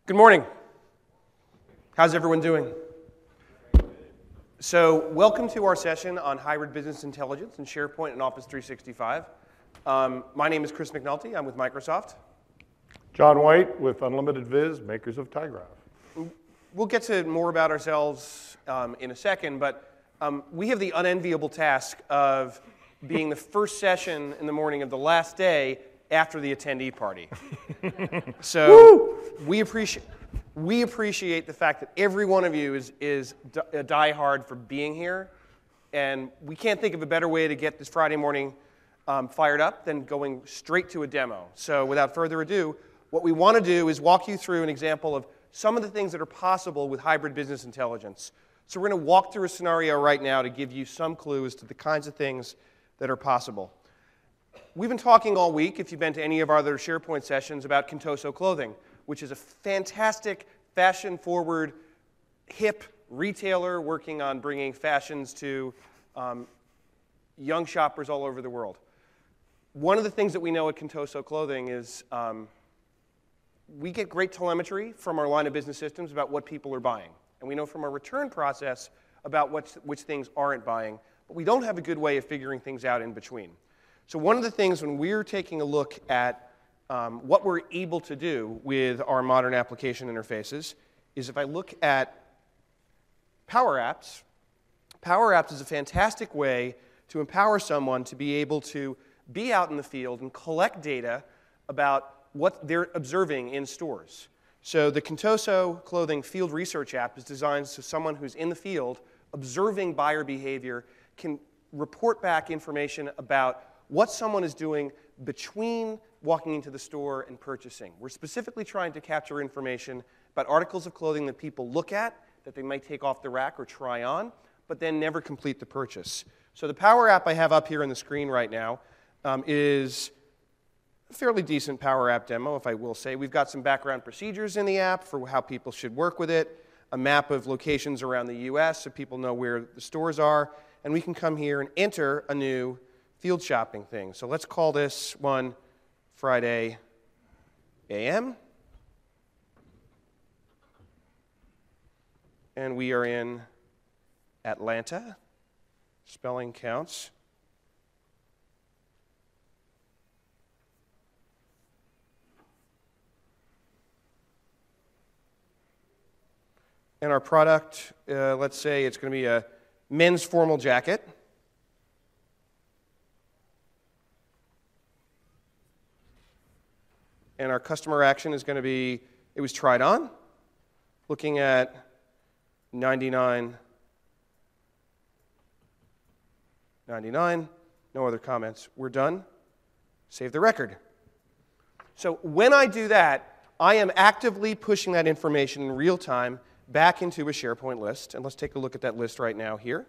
Good morning. How's everyone doing? So welcome to our session on hybrid business intelligence in SharePoint and Office 365. My name is Chris McNulty. I'm with Microsoft. John White with Unlimited Viz, makers of tyGraph. We'll get to more about ourselves in a second, but we have the unenviable task of being the first session in the morning of the last day after the attendee party. So we appreciate the fact that every one of you is a diehard for being here, and we can't think of a better way to get this Friday morning fired up than going straight to a demo. So without further ado, what we want to do is walk you through an example of some of the things that are possible with hybrid business intelligence. So we're going to walk through a scenario right now to give you some clues to the kinds of things that are possible. We've been talking all week, if you've been to any of our other SharePoint sessions, about Contoso Clothing, which is a fantastic, fashion-forward, hip retailer working on bringing fashions to young shoppers all over the world. One of the things that we know at Contoso Clothing is we get great telemetry from our line of business systems about what people are buying. And we know from our return process about which things aren't buying, but we don't have a good way of figuring things out in between. So one of the things when we're taking a look at what we're able to do with our modern application interfaces is if I look at Power Apps, Power Apps is a fantastic way to empower someone to be able to be out in the field and collect data about what they're observing in stores. So the Contoso Clothing Field Research app is designed so someone who's in the field observing buyer behavior can report back information about what someone is doing between walking into the store and purchasing. We're specifically trying to capture information about articles of clothing that people look at, that they might take off the rack or try on, but then never complete the purchase. So the Power App I have up here on the screen right now is a fairly decent Power App demo, if I will say. We've got some background procedures in the app for how people should work with it, a map of locations around the US so people know where the stores are, and we can come here and enter a new field shopping thing. So let's call this one Friday AM. And we are in Atlanta. Spelling counts. And our product, let's say it's going to be a men's formal jacket. And our customer action is going to be, it was tried on, looking at $99.99, no other comments. We're done. Save the record. So when I do that, I am actively pushing that information in real time back into a SharePoint list. And let's take a look at that list right now here.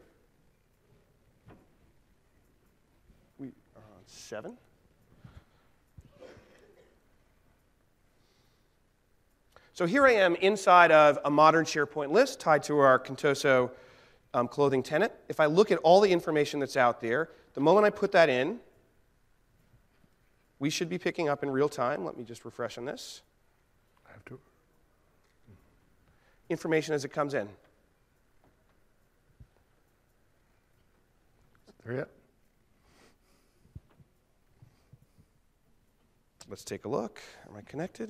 We are on 7. So here I am inside of a modern SharePoint list tied to our Contoso clothing tenant. If I look at all the information that's out there, the moment I put that in, we should be picking up in real time. Let me just refresh on this. I have to. Information as it comes in. There yet? Let's take a look. Am I connected?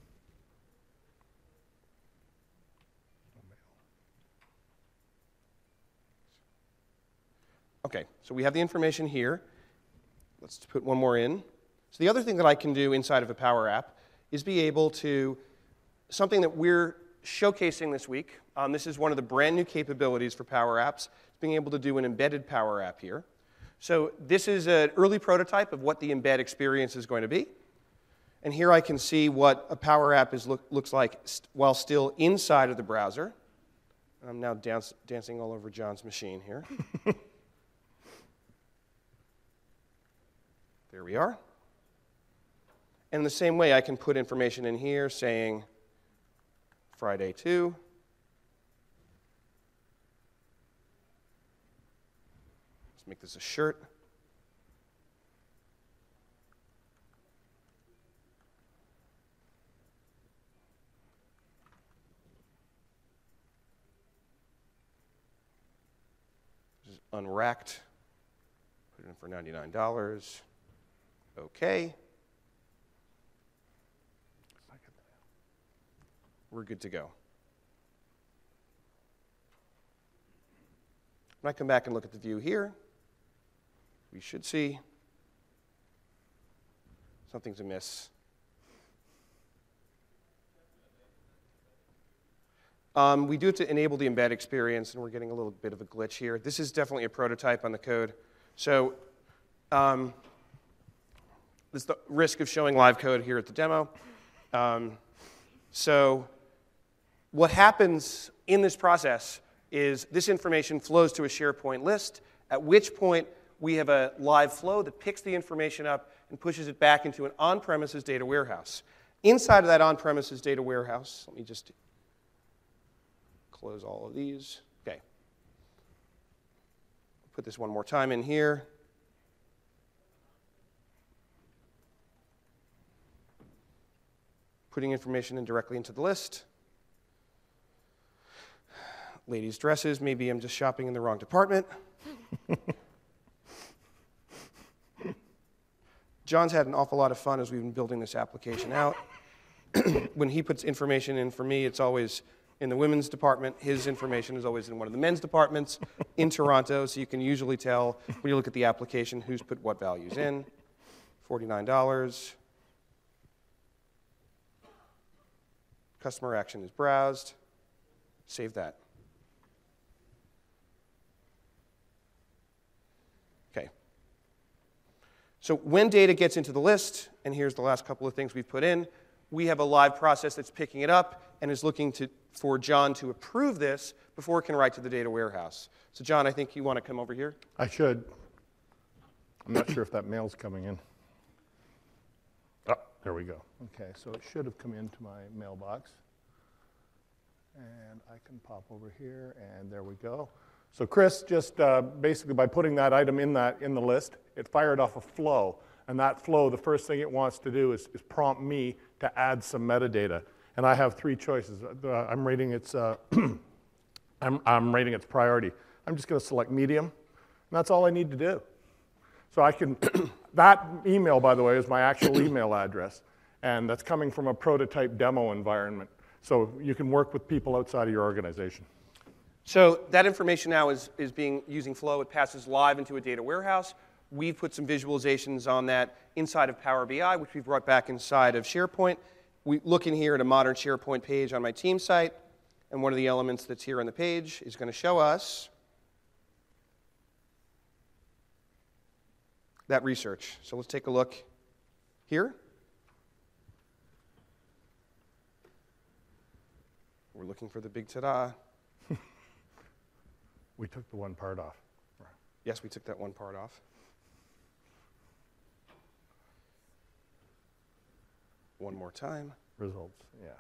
Okay, so we have the information here. Let's put one more in. So the other thing that I can do inside of a Power App is be able to, something that we're showcasing this week, this is one of the brand new capabilities for Power Apps, being able to do an embedded Power App here. So this is an early prototype of what the embed experience is going to be. And here I can see what a Power App looks like while still inside of the browser. I'm now dancing all over John's machine here. There we are. And in the same way, I can put information in here saying Friday 2. Let's make this a shirt. unracked. Put it in for $99. Okay. We're good to go. When I come back and look at the view here, we should see something's amiss. We do have to enable the embed experience, and we're getting a little bit of a glitch here. This is definitely a prototype on the code. So there's the risk of showing live code here at the demo. So what happens in this process is this information flows to a SharePoint list, at which point we have a live flow that picks the information up and pushes it back into an on-premises data warehouse. Inside of that on-premises data warehouse, let me just close all of these. Okay. Put this one more time in here. Putting information in directly into the list. Ladies' dresses, maybe I'm just shopping in the wrong department. John's had an awful lot of fun as we've been building this application out. When he puts information in for me, it's always in the women's department. His information is always in one of the men's departments in Toronto, so you can usually tell when you look at the application who's put what values in. $49. Customer action is browsed. Save that. Okay. So when data gets into the list, and here's the last couple of things we've put in, we have a live process that's picking it up and is looking for John to approve this before it can write to the data warehouse. So John, I think you want to come over here. I should. I'm not sure if that mail's coming in. Oh, there we go. Okay, so it should have come into my mailbox. And I can pop over here, and there we go. So Chris, just basically by putting that item in the list, it fired off a flow. And that flow, the first thing it wants to do is prompt me to add some metadata. And I have three choices. I'm rating its I'm rating its priority. I'm just going to select medium, and that's all I need to do. So I can, that email, by the way, is my actual email address, and that's coming from a prototype demo environment. So you can work with people outside of your organization. So that information now is using Flow. It passes live into a data warehouse. We've put some visualizations on that inside of Power BI, which we've brought back inside of SharePoint. We look in here at a modern SharePoint page on my team site, and one of the elements that's here on the page is going to show us that research. So let's take a look here. We're looking for the big ta-da. We took the one part off. Yes, we took that one part off. One more time. Results, yeah.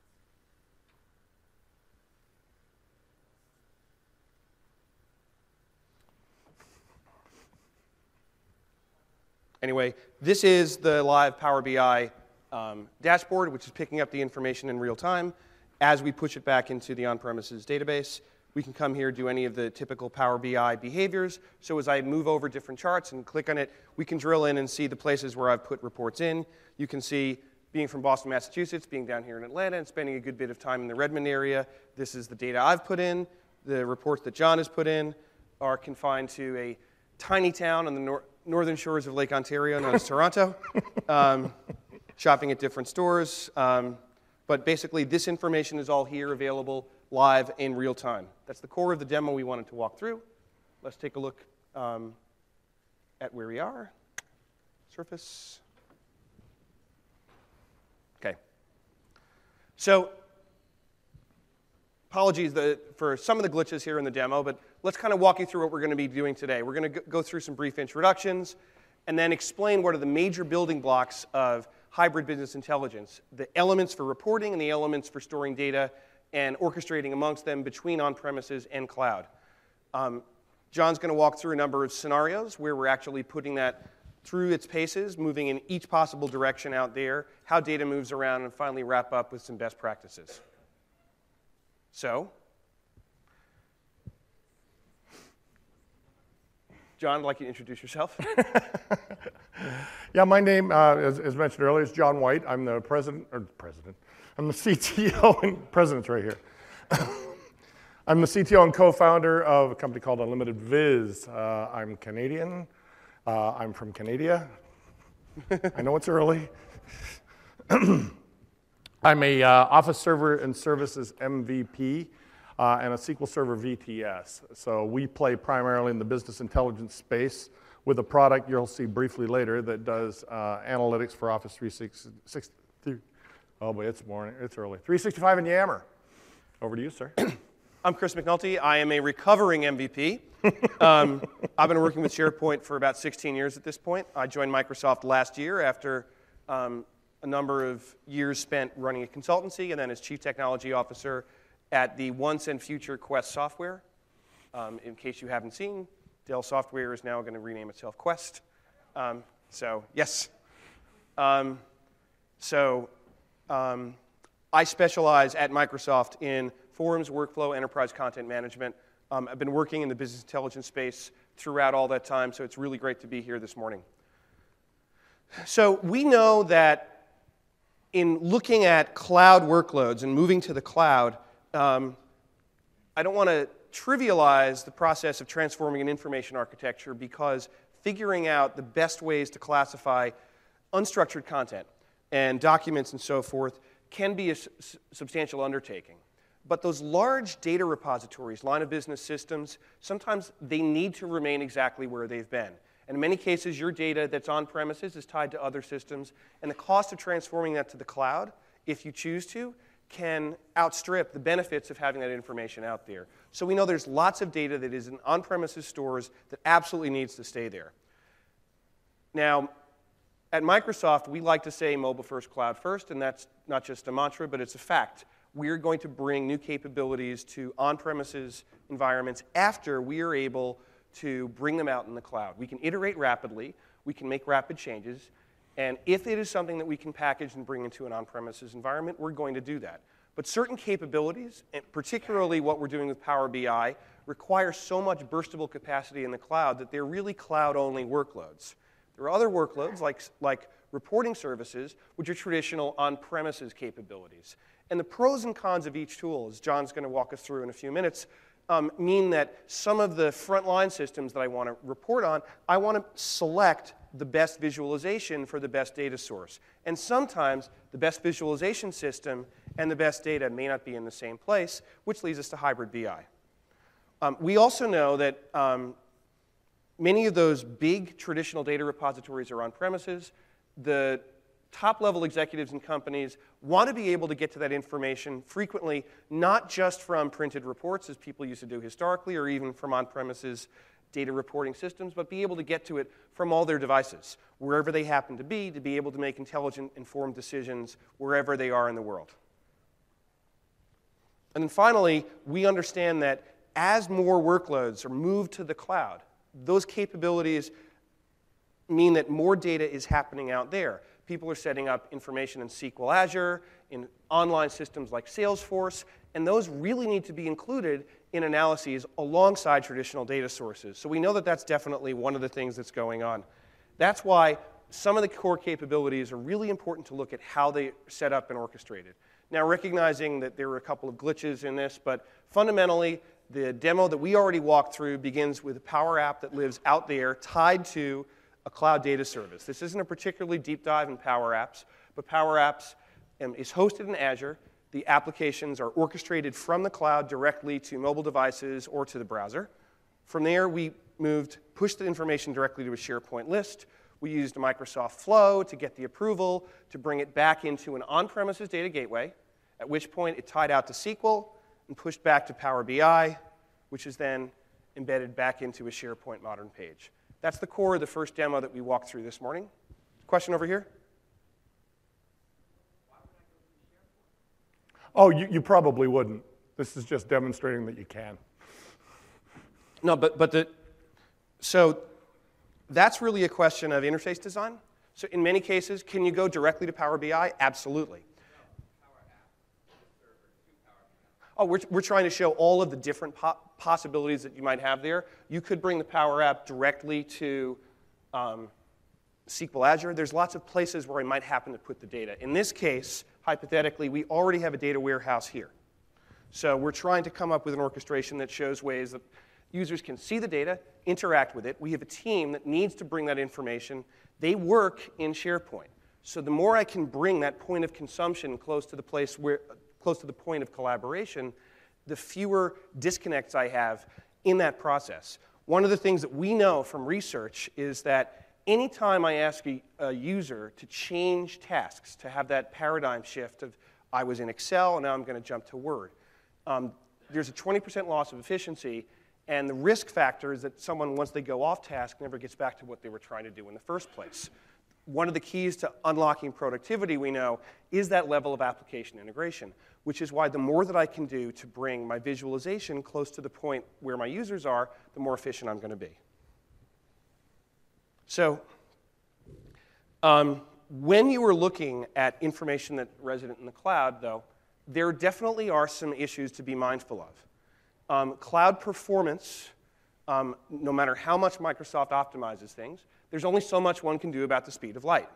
Anyway, this is the live Power BI dashboard, which is picking up the information in real time. As we push it back into the on-premises database, we can come here, do any of the typical Power BI behaviors. So as I move over different charts and click on it, we can drill in and see the places where I've put reports in. You can see being from Boston, Massachusetts, being down here in Atlanta, and spending a good bit of time in the Redmond area. This is the data I've put in. The reports that John has put in are confined to a tiny town on the northern shores of Lake Ontario known as Toronto, shopping at different stores. But basically, this information is all here available live in real time. That's the core of the demo we wanted to walk through. Let's take a look at where we are. Surface. Okay. So apologies for some of the glitches here in the demo, but let's kind of walk you through what we're going to be doing today. We're going to go through some brief introductions and then explain what are the major building blocks of hybrid business intelligence, the elements for reporting and the elements for storing data and orchestrating amongst them between on-premises and cloud. John's going to walk through a number of scenarios where we're actually putting that through its paces, moving in each possible direction out there, how data moves around, and finally wrap up with some best practices. So, John, I'd like you to introduce yourself. Yeah, my name, as mentioned earlier, is John White. I'm the I'm the CTO, and president's right here. I'm the CTO and co-founder of a company called Unlimited Viz. I'm Canadian. I'm from Canada. I know it's early. I'm a Office Server and Services MVP and a SQL Server VTS. So we play primarily in the business intelligence space with a product you'll see briefly later that does analytics for Office 365. Oh boy, it's early. 365 and Yammer. Over to you, sir. I'm Chris McNulty. I am a recovering MVP. I've been working with SharePoint for about 16 years at this point. I joined Microsoft last year after a number of years spent running a consultancy and then as Chief Technology Officer at the once and future Quest Software. In case you haven't seen, Dell Software is now going to rename itself Quest. Yes. I specialize at Microsoft in forums, workflow, enterprise content management. I've been working in the business intelligence space throughout all that time, so it's really great to be here this morning. So we know that in looking at cloud workloads and moving to the cloud, I don't want to trivialize the process of transforming an information architecture because figuring out the best ways to classify unstructured content and documents and so forth can be a substantial undertaking. But those large data repositories, line of business systems, sometimes they need to remain exactly where they've been. And in many cases, your data that's on premises is tied to other systems, and the cost of transforming that to the cloud, if you choose to, can outstrip the benefits of having that information out there. So we know there's lots of data that is in on-premises stores that absolutely needs to stay there. Now, at Microsoft, we like to say mobile first, cloud first, and that's not just a mantra, but it's a fact. We're going to bring new capabilities to on-premises environments after we are able to bring them out in the cloud. We can iterate rapidly, we can make rapid changes, and if it is something that we can package and bring into an on-premises environment, we're going to do that. But certain capabilities, and particularly what we're doing with Power BI, require so much burstable capacity in the cloud that they're really cloud-only workloads. There are other workloads, like reporting services, which are traditional on-premises capabilities. And the pros and cons of each tool, as John's going to walk us through in a few minutes, mean that some of the frontline systems that I want to report on, I want to select the best visualization for the best data source. And sometimes the best visualization system and the best data may not be in the same place, which leads us to hybrid BI. We also know that many of those big traditional data repositories are on premises. The top-level executives in companies want to be able to get to that information frequently, not just from printed reports, as people used to do historically, or even from on-premises data reporting systems, but be able to get to it from all their devices, wherever they happen to be able to make intelligent, informed decisions wherever they are in the world. And then finally, we understand that as more workloads are moved to the cloud, those capabilities mean that more data is happening out there. People are setting up information in SQL Azure, in online systems like Salesforce, and those really need to be included in analyses alongside traditional data sources. So we know that that's definitely one of the things that's going on. That's why some of the core capabilities are really important to look at how they are set up and orchestrated. Now, recognizing that there are a couple of glitches in this, but fundamentally, the demo that we already walked through begins with a Power App that lives out there tied to a cloud data service. This isn't a particularly deep dive in Power Apps, but Power Apps is hosted in Azure. The applications are orchestrated from the cloud directly to mobile devices or to the browser. From there, we pushed the information directly to a SharePoint list. We used a Microsoft Flow to get the approval to bring it back into an on-premises data gateway, at which point it tied out to SQL and pushed back to Power BI, which is then embedded back into a SharePoint modern page. That's the core of the first demo that we walked through this morning. Question over here? Oh, you probably wouldn't. This is just demonstrating that you can. No, so that's really a question of interface design. So in many cases, can you go directly to Power BI? Absolutely. Oh, we're trying to show all of the different possibilities that you might have there. You could bring the Power App directly to SQL Azure. There's lots of places where I might happen to put the data. In this case, hypothetically, we already have a data warehouse here. So we're trying to come up with an orchestration that shows ways that users can see the data, interact with it. We have a team that needs to bring that information. They work in SharePoint. So the more I can bring that point of consumption close to the point of collaboration, the fewer disconnects I have in that process. One of the things that we know from research is that anytime I ask a user to change tasks, to have that paradigm shift of I was in Excel and now I'm going to jump to Word, there's a 20% loss of efficiency, and the risk factor is that someone, once they go off task, never gets back to what they were trying to do in the first place. One of the keys to unlocking productivity, we know, is that level of application integration, which is why the more that I can do to bring my visualization close to the point where my users are, the more efficient I'm going to be. So when you are looking at information that's resident in the cloud, though, there definitely are some issues to be mindful of. Cloud performance, no matter how much Microsoft optimizes things, there's only so much one can do about the speed of light.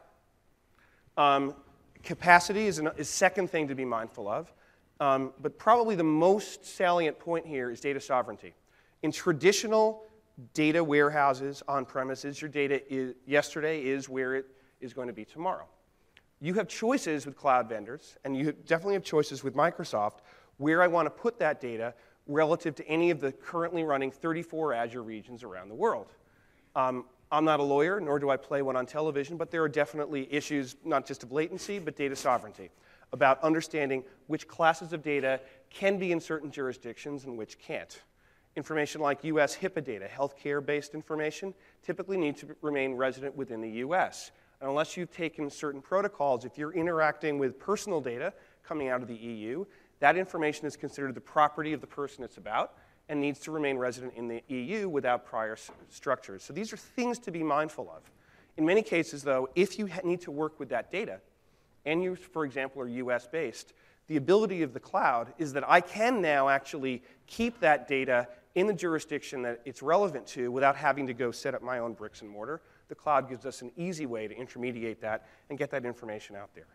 Capacity is second thing to be mindful of, but probably the most salient point here is data sovereignty. In traditional data warehouses on premises, your data yesterday is where it is going to be tomorrow. You have choices with cloud vendors, and you definitely have choices with Microsoft, where I want to put that data relative to any of the currently running 34 Azure regions around the world. I'm not a lawyer, nor do I play one on television, but there are definitely issues, not just of latency, but data sovereignty, about understanding which classes of data can be in certain jurisdictions and which can't. Information like US HIPAA data, healthcare-based information, typically needs to remain resident within the US. And unless you've taken certain protocols, if you're interacting with personal data coming out of the EU, that information is considered the property of the person it's about and needs to remain resident in the EU without prior structures. So these are things to be mindful of. In many cases, though, if you need to work with that data, and you, for example, are US-based, the ability of the cloud is that I can now actually keep that data in the jurisdiction that it's relevant to without having to go set up my own bricks and mortar. The cloud gives us an easy way to intermediate that and get that information out there.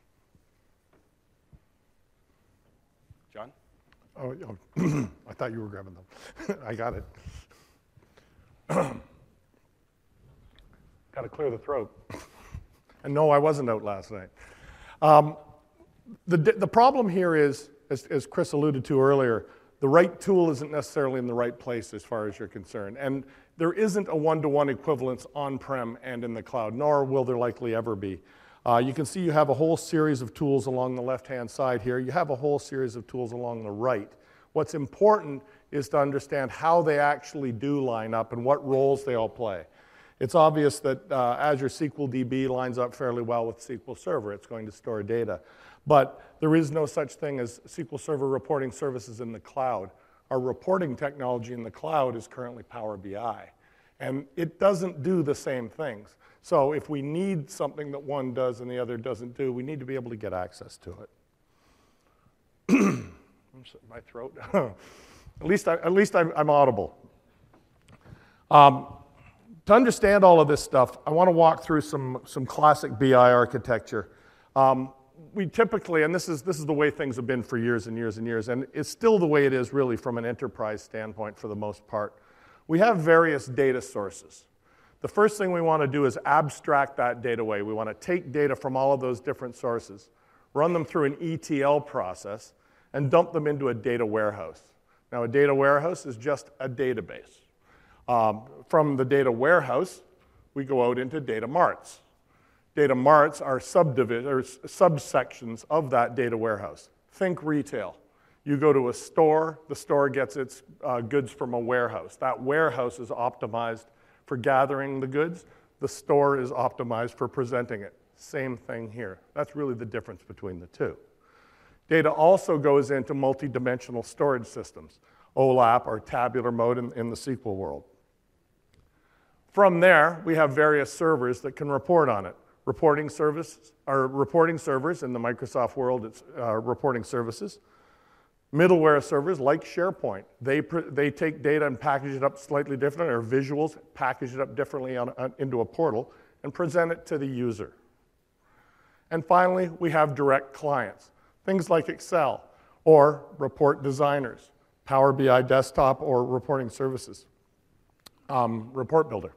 John? Oh, I thought you were grabbing them. I got it. Got to clear the throat. And no, I wasn't out last night. The problem here is, as Chris alluded to earlier, the right tool isn't necessarily in the right place as far as you're concerned. And there isn't a one-to-one equivalence on-prem and in the cloud, nor will there likely ever be. You can see you have a whole series of tools along the left-hand side here. You have a whole series of tools along the right. What's important is to understand how they actually do line up and what roles they all play. It's obvious that Azure SQL DB lines up fairly well with SQL Server. It's going to store data. But there is no such thing as SQL Server reporting services in the cloud. Our reporting technology in the cloud is currently Power BI. And it doesn't do the same things. So if we need something that one does and the other doesn't do, we need to be able to get access to it. My throat. At least I'm audible. To understand all of this stuff, I want to walk through some classic BI architecture. We typically, and this is the way things have been for years and years and years, and it's still the way it is really from an enterprise standpoint for the most part. We have various data sources. The first thing we want to do is abstract that data away. We want to take data from all of those different sources, run them through an ETL process, and dump them into a data warehouse. Now, a data warehouse is just a database. From the data warehouse, we go out into data marts. Data marts are subsections of that data warehouse. Think retail. You go to a store, the store gets its goods from a warehouse. That warehouse is optimized for gathering the goods. The store is optimized for presenting it. Same thing here. That's really the difference between the two. Data also goes into multi-dimensional storage systems, OLAP or tabular mode in the SQL world. From there, we have various servers that can report on it. Reporting servers in the Microsoft world, it's reporting services. Middleware servers like SharePoint, they take data and package it up slightly different, or visuals, package it up differently into a portal, and present it to the user. And finally, we have direct clients, things like Excel, or report designers, Power BI desktop or reporting services, report builder.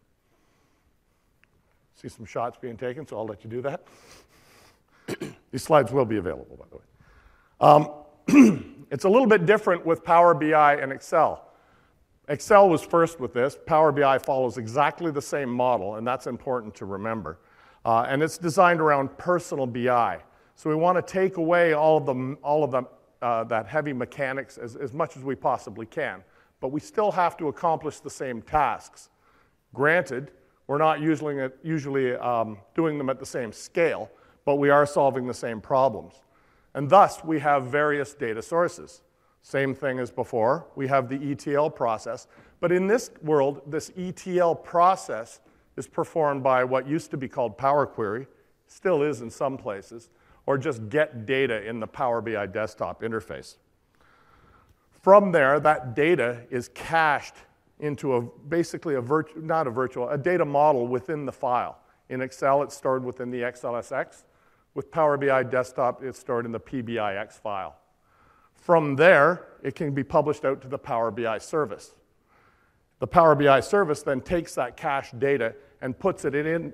See some shots being taken, so I'll let you do that. These slides will be available, by the way. It's a little bit different with Power BI and Excel. Excel was first with this. Power BI follows exactly the same model, and that's important to remember. And it's designed around personal BI. So we want to take away all of that heavy mechanics as much as we possibly can. But we still have to accomplish the same tasks. Granted, we're not usually doing them at the same scale, but we are solving the same problems. And thus, we have various data sources. Same thing as before. We have the ETL process. But in this world, this ETL process is performed by what used to be called Power Query, still is in some places, or just get data in the Power BI desktop interface. From there, that data is cached into basically a data model within the file. In Excel, it's stored within the XLSX. With Power BI desktop, it's stored in the PBIX file. From there, it can be published out to the Power BI service. The Power BI service then takes that cached data and puts it in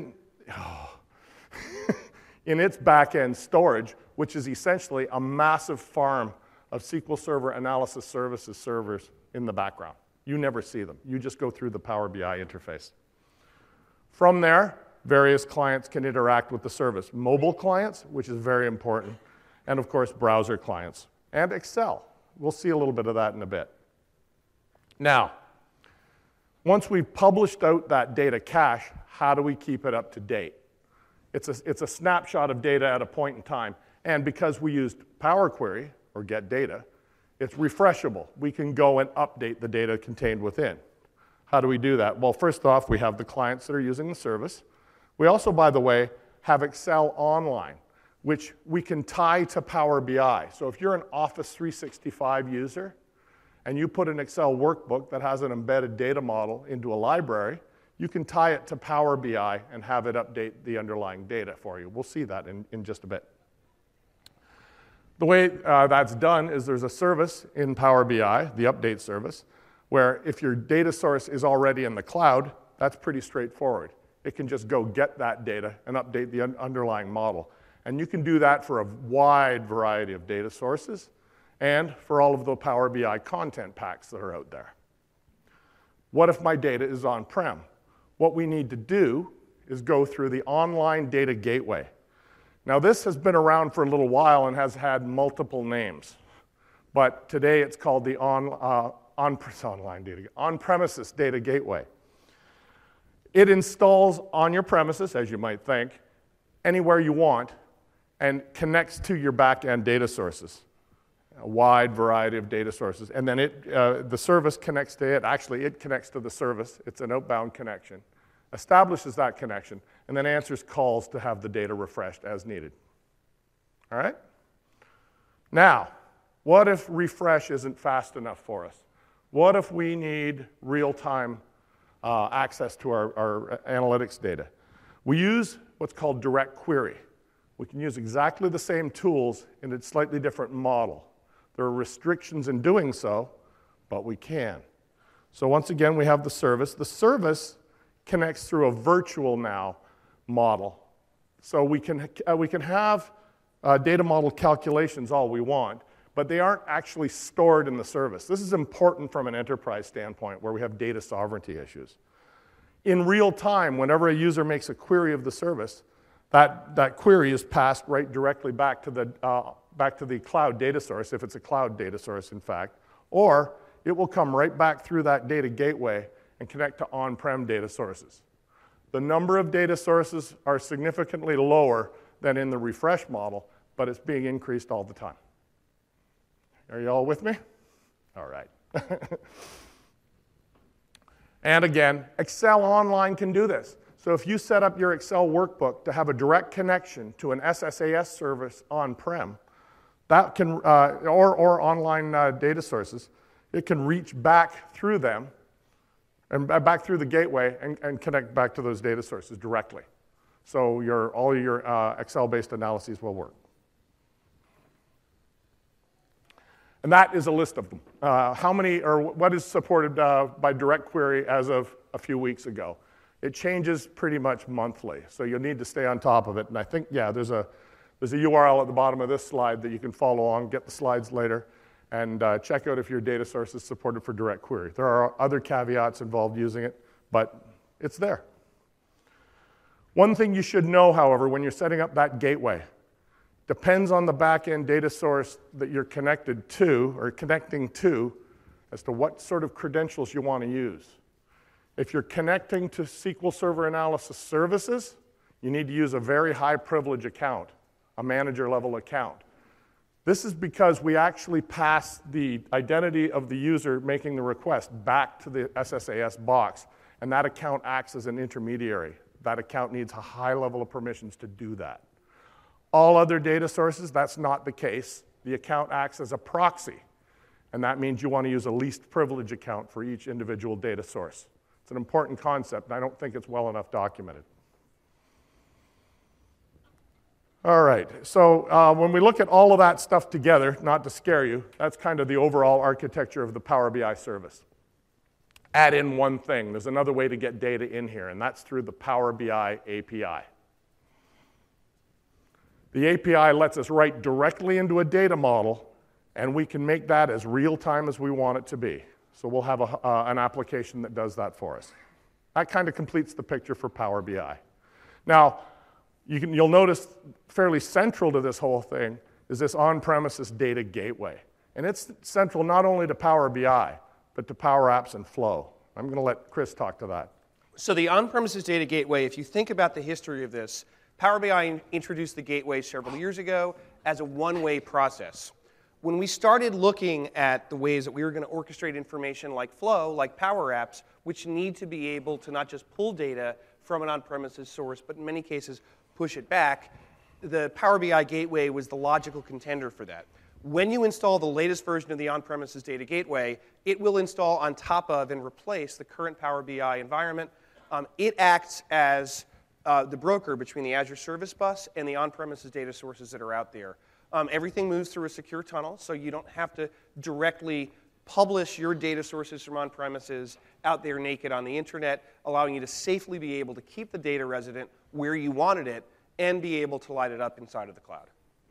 its back-end storage, which is essentially a massive farm of SQL Server Analysis Services servers in the background. You never see them. You just go through the Power BI interface. From there, various clients can interact with the service. Mobile clients, which is very important, and of course, browser clients, and Excel. We'll see a little bit of that in a bit. Now, once we've published out that data cache, how do we keep it up to date? It's a snapshot of data at a point in time, and because we used Power Query, or get data, it's refreshable. We can go and update the data contained within. How do we do that? Well, first off, we have the clients that are using the service. We also, by the way, have Excel Online, which we can tie to Power BI. So if you're an Office 365 user and you put an Excel workbook that has an embedded data model into a library, you can tie it to Power BI and have it update the underlying data for you. We'll see that in just a bit. The way that's done is there's a service in Power BI, the update service, where if your data source is already in the cloud, that's pretty straightforward. It can just go get that data and update the underlying model. And you can do that for a wide variety of data sources and for all of the Power BI content packs that are out there. What if my data is on-prem? What we need to do is go through the online data gateway. Now, this has been around for a little while and has had multiple names. But today it's called the on-premises data gateway. It installs on your premises, as you might think, anywhere you want, and connects to your back-end data sources, a wide variety of data sources. And then the service connects to it. Actually, it connects to the service. It's an outbound connection, establishes that connection, and then answers calls to have the data refreshed as needed. All right? Now, what if refresh isn't fast enough for us? What if we need real-time access to our analytics data? We use what's called direct query. We can use exactly the same tools in a slightly different model. There are restrictions in doing so, but we can. So once again, we have the service. The service connects through a virtual now model. So we can have data model calculations all we want, but they aren't actually stored in the service. This is important from an enterprise standpoint where we have data sovereignty issues. In real time, whenever a user makes a query of the service, that query is passed right directly back to the cloud data source, if it's a cloud data source, in fact, or it will come right back through that data gateway and connect to on-prem data sources. The number of data sources are significantly lower than in the refresh model, but it's being increased all the time. Are you all with me? All right. And again, Excel Online can do this. So if you set up your Excel workbook to have a direct connection to an SSAS service on-prem, that can, or online data sources, it can reach back through them and back through the gateway and connect back to those data sources directly. So all your Excel-based analyses will work. And that is a list of them. How many, or what is supported by direct query as of a few weeks ago? It changes pretty much monthly, so you'll need to stay on top of it. And I think, yeah, there's a URL at the bottom of this slide that you can follow along, get the slides later, and check out if your data source is supported for direct query. There are other caveats involved using it, but it's there. One thing you should know, however, when you're setting up that gateway, depends on the back-end data source that you're connected to or connecting to as to what sort of credentials you want to use. If you're connecting to SQL Server Analysis Services, you need to use a very high privilege account, a manager level account. This is because we actually pass the identity of the user making the request back to the SSAS box, and that account acts as an intermediary. That account needs a high level of permissions to do that. All other data sources, that's not the case. The account acts as a proxy, and that means you want to use a least privilege account for each individual data source. It's an important concept, and I don't think it's well enough documented. All right, so when we look at all of that stuff together, not to scare you, that's kind of the overall architecture of the Power BI service. Add in one thing. There's another way to get data in here, and that's through the Power BI API. The API lets us write directly into a data model, and we can make that as real-time as we want it to be. So we'll have an application that does that for us. That kind of completes the picture for Power BI. Now, you'll notice fairly central to this whole thing is this on-premises data gateway. And it's central not only to Power BI, but to Power Apps and Flow. I'm going to let Chris talk to that. So the on-premises data gateway, if you think about the history of this, Power BI introduced the gateway several years ago as a one-way process. When we started looking at the ways that we were going to orchestrate information like Flow, like Power Apps, which need to be able to not just pull data from an on-premises source, but in many cases push it back, the Power BI gateway was the logical contender for that. When you install the latest version of the on-premises data gateway, it will install on top of and replace the current Power BI environment. It acts as the broker between the Azure Service Bus and the on-premises data sources that are out there. Everything moves through a secure tunnel, so you don't have to directly publish your data sources from on-premises out there naked on the internet, allowing you to safely be able to keep the data resident where you wanted it and be able to light it up inside of the cloud.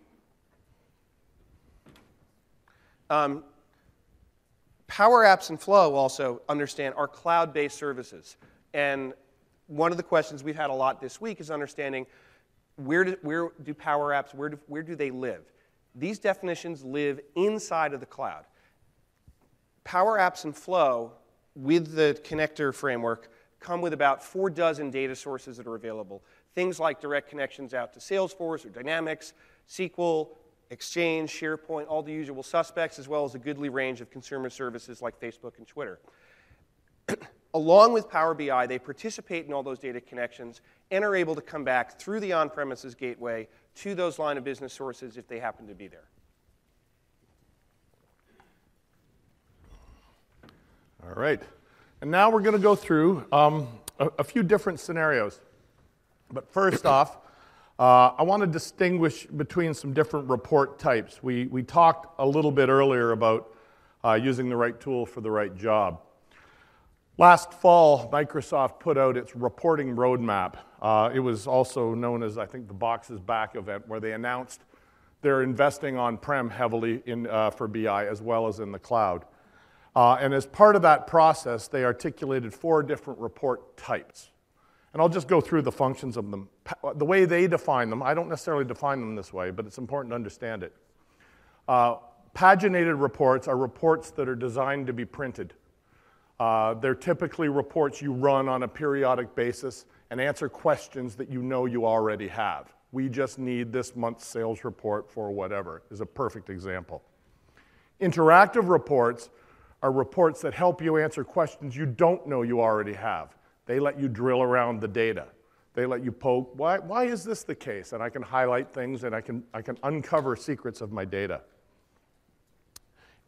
Power Apps and Flow also understand are cloud-based services. And one of the questions we've had a lot this week is understanding where do Power Apps, where do they live? These definitions live inside of the cloud. Power Apps and Flow, with the connector framework, come with about 4 dozen data sources that are available. Things like direct connections out to Salesforce or Dynamics, SQL, Exchange, SharePoint, all the usual suspects, as well as a goodly range of consumer services like Facebook and Twitter. Along with Power BI, they participate in all those data connections and are able to come back through the on-premises gateway to those line of business sources if they happen to be there. All right. And now we're going to go through a few different scenarios. But first off, I want to distinguish between some different report types. We talked a little bit earlier about using the right tool for the right job. Last fall, Microsoft put out its reporting roadmap. It was also known as, I think, the Boxes Back event, where they announced they're investing on-prem heavily for BI as well as in the cloud. And as part of that process, they articulated 4 different report types. And I'll just go through the functions of them. The way they define them, I don't necessarily define them this way, but it's important to understand it. Paginated reports are reports that are designed to be printed. They're typically reports you run on a periodic basis and answer questions that you know you already have. We just need this month's sales report for whatever is a perfect example. Interactive reports are reports that help you answer questions you don't know you already have. They let you drill around the data. They let you poke, why is this the case? And I can highlight things and I can uncover secrets of my data.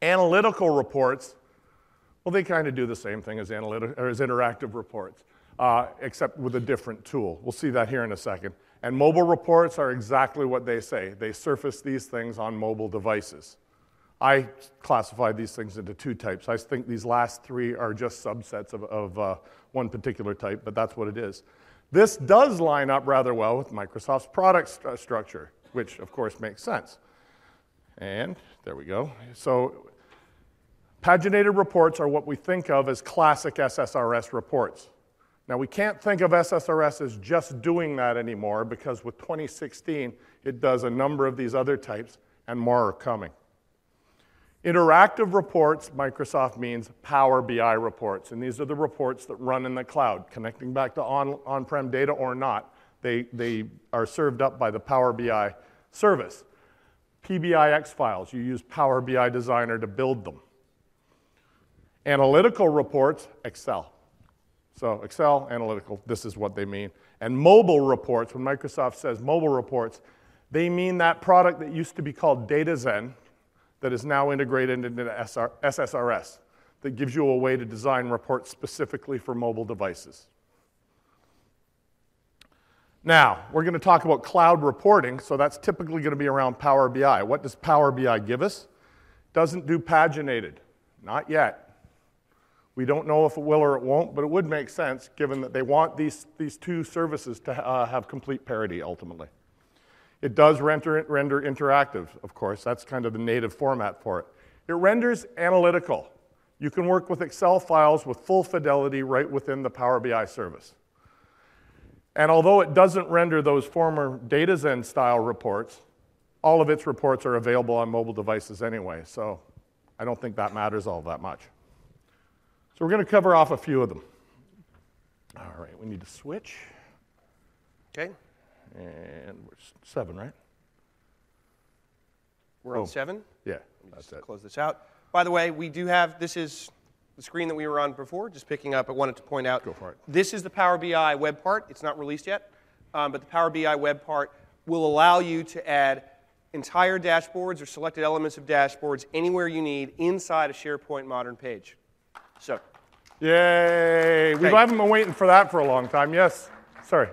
Analytical reports, well, they kind of do the same thing as interactive reports, except with a different tool. We'll see that here in a second. And mobile reports are exactly what they say. They surface these things on mobile devices. I classify these things into two types. I think these last three are just subsets of one particular type, but that's what it is. This does line up rather well with Microsoft's product structure, which of course makes sense. And there we go. So paginated reports are what we think of as classic SSRS reports. Now, we can't think of SSRS as just doing that anymore because with 2016, it does a number of these other types, and more are coming. Interactive reports, Microsoft means Power BI reports, and these are the reports that run in the cloud, connecting back to on-prem data or not. They are served up by the Power BI service. PBIX files, you use Power BI Designer to build them. Analytical reports, Excel. So Excel, analytical, this is what they mean. And mobile reports, when Microsoft says mobile reports, they mean that product that used to be called DataZen that is now integrated into SSRS that gives you a way to design reports specifically for mobile devices. Now, we're going to talk about cloud reporting, so that's typically going to be around Power BI. What does Power BI give us? Doesn't do paginated, not yet. We don't know if it will or it won't, but it would make sense given that they want these two services to have complete parity ultimately. It does render interactive, of course. That's kind of the native format for it. It renders analytical. You can work with Excel files with full fidelity right within the Power BI service. And although it doesn't render those former DataZen style reports, all of its reports are available on mobile devices anyway, so I don't think that matters all that much. So we're going to cover off a few of them. All right, we need to switch. Okay. And we're 7, right? We're on 7? Yeah, that's it. Close this out. By the way, we do have, this is the screen that we were on before, just picking up. I wanted to point out. Go for it. This is the Power BI web part. It's not released yet, but the Power BI web part will allow you to add entire dashboards or selected elements of dashboards anywhere you need inside a SharePoint Modern page. So. Yay! We haven't been waiting for that for a long time. Yes? Sorry.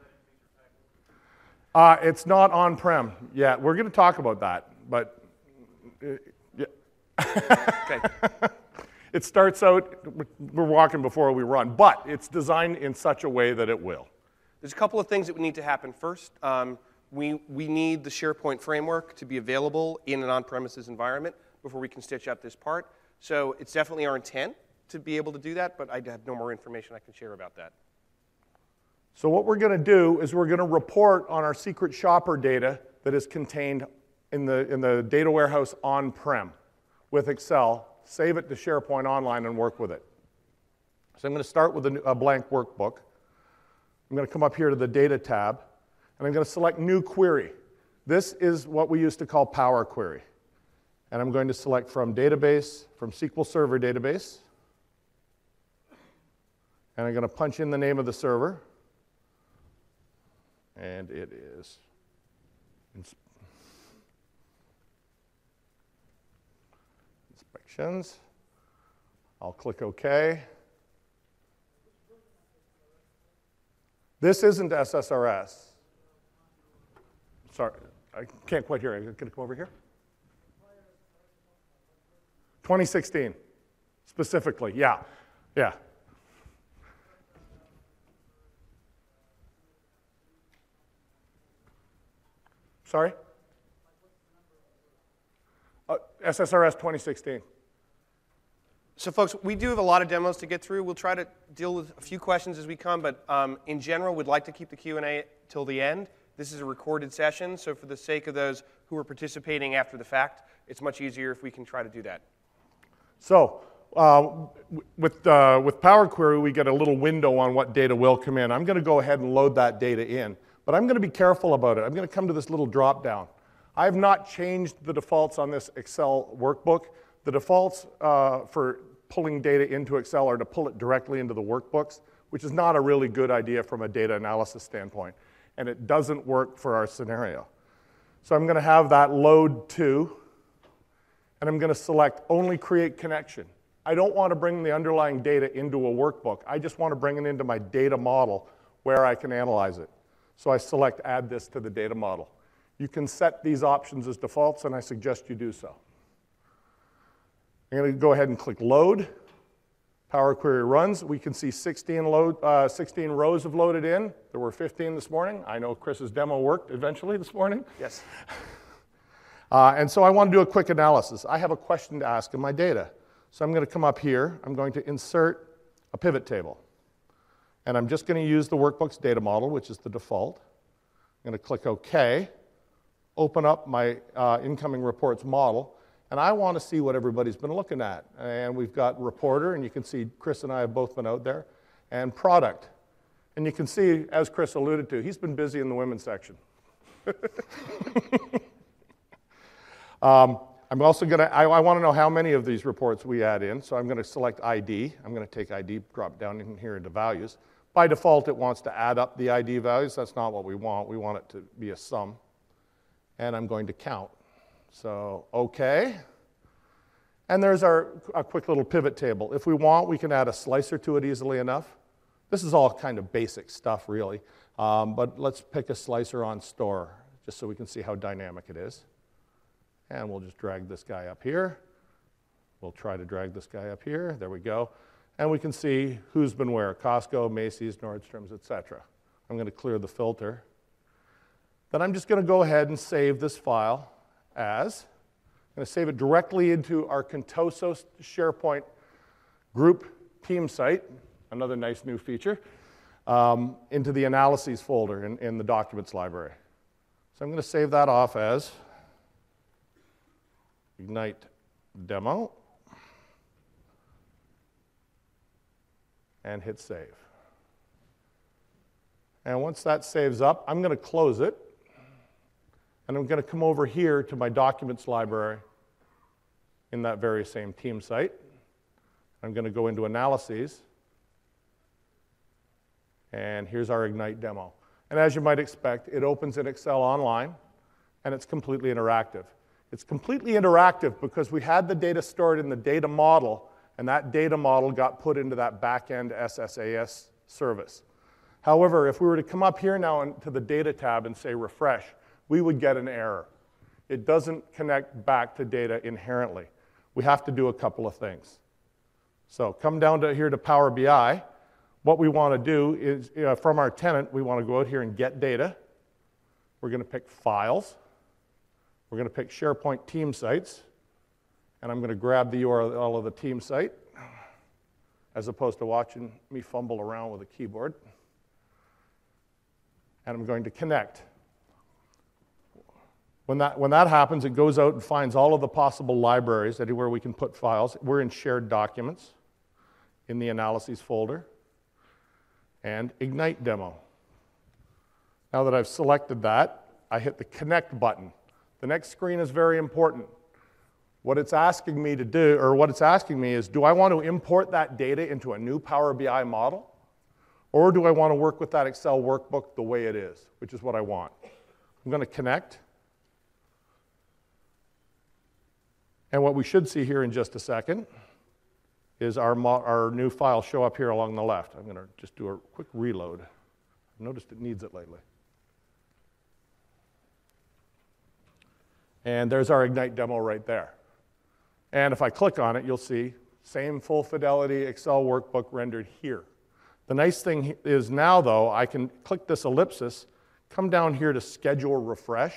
It's not on-prem yet. We're going to talk about that, but yeah. Okay. It starts out, we're walking before we run, but it's designed in such a way that it will. There's a couple of things that would need to happen first. We need the SharePoint framework to be available in an on-premises environment before we can stitch up this part. So it's definitely our intent to be able to do that, but I have no more information I can share about that. So what we're going to do is we're going to report on our secret shopper data that is contained in the data warehouse on-prem with Excel, save it to SharePoint Online, and work with it. So I'm going to start with a blank workbook. I'm going to come up here to the Data tab, and I'm going to select New Query. This is what we used to call Power Query. And I'm going to select from Database, from SQL Server Database. And I'm going to punch in the name of the server. And it is inspections. I'll click OK. This isn't SSRS. Sorry, I can't quite hear you. Can I come over here? 2016, specifically, yeah. Sorry? SSRS 2016. So folks, we do have a lot of demos to get through. We'll try to deal with a few questions as we come, but in general, we'd like to keep the Q&A till the end. This is a recorded session, so for the sake of those who are participating after the fact, it's much easier if we can try to do that. So with Power Query, we get a little window on what data will come in. I'm going to go ahead and load that data in, but I'm going to be careful about it. I'm going to come to this little drop down. I have not changed the defaults on this Excel workbook. The defaults for pulling data into Excel are to pull it directly into the workbooks, which is not a really good idea from a data analysis standpoint, and it doesn't work for our scenario. So I'm going to have that load to, and I'm going to select only create connection. I don't want to bring the underlying data into a workbook. I just want to bring it into my data model where I can analyze it. So I select add this to the data model. You can set these options as defaults, and I suggest you do so. I'm going to go ahead and click load. Power Query runs. We can see 16 rows have loaded in. There were 15 this morning. I know Chris's demo worked eventually this morning. Yes. And so I want to do a quick analysis. I have a question to ask in my data. So I'm going to come up here. I'm going to insert a pivot table. And I'm just going to use the workbook's data model, which is the default. I'm going to click OK, open up my incoming reports model, and I want to see what everybody's been looking at. And we've got reporter, and you can see Chris and I have both been out there, and product. And you can see, as Chris alluded to, he's been busy in the women's section. I'm also going to, I want to know how many of these reports we add in, so I'm going to select ID. I'm going to take ID, drop down in here into values. By default, it wants to add up the ID values. That's not what we want. We want it to be a sum. And I'm going to count. So, OK. And there's a quick little pivot table. If we want, we can add a slicer to it easily enough. This is all kind of basic stuff, really. But let's pick a slicer on store, just so we can see how dynamic it is. And we'll just drag this guy up here. We'll try to drag this guy up here. There we go. And we can see who's been where: Costco, Macy's, Nordstrom's, etc. I'm going to clear the filter. Then I'm just going to go ahead and save this file as. I'm going to save it directly into our Contoso SharePoint group team site, another nice new feature, into the analyses folder in the documents library. So I'm going to save that off as Ignite demo, and hit save. And once that saves up, I'm going to close it, and I'm going to come over here to my documents library in that very same team site. I'm going to go into analyses, and here's our Ignite demo. And as you might expect, it opens in Excel Online, and it's completely interactive. It's completely interactive because we had the data stored in the data model, and that data model got put into that back-end SSAS service. However, if we were to come up here now into the data tab and say refresh, we would get an error. It doesn't connect back to data inherently. We have to do a couple of things. So come down to here to Power BI. What we want to do is, from our tenant, we want to go out here and get data. We're going to pick files. We're going to pick SharePoint team sites, and I'm going to grab the URL of the team site, as opposed to watching me fumble around with a keyboard. And I'm going to connect. When that happens, it goes out and finds all of the possible libraries, anywhere we can put files. We're in shared documents in the analyses folder, and Ignite demo. Now that I've selected that, I hit the connect button. The next screen is very important. What it's asking me to do, or what it's asking me is, do I want to import that data into a new Power BI model? Or do I want to work with that Excel workbook the way it is, which is what I want? I'm going to connect. And what we should see here in just a second is our new file show up here along the left. I'm going to just do a quick reload. I've noticed it needs it lately. And there's our Ignite demo right there. And if I click on it, you'll see same full fidelity Excel workbook rendered here. The nice thing is now, though, I can click this ellipsis, come down here to Schedule Refresh,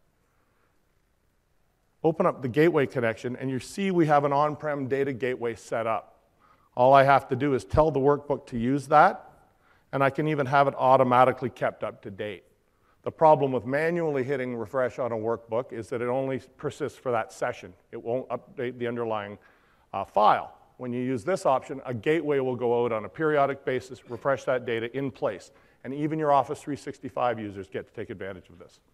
open up the gateway connection, and you see we have an on-prem data gateway set up. All I have to do is tell the workbook to use that, and I can even have it automatically kept up to date. The problem with manually hitting refresh on a workbook is that it only persists for that session. It won't update the underlying file. When you use this option, a gateway will go out on a periodic basis, refresh that data in place, and even your Office 365 users get to take advantage of this.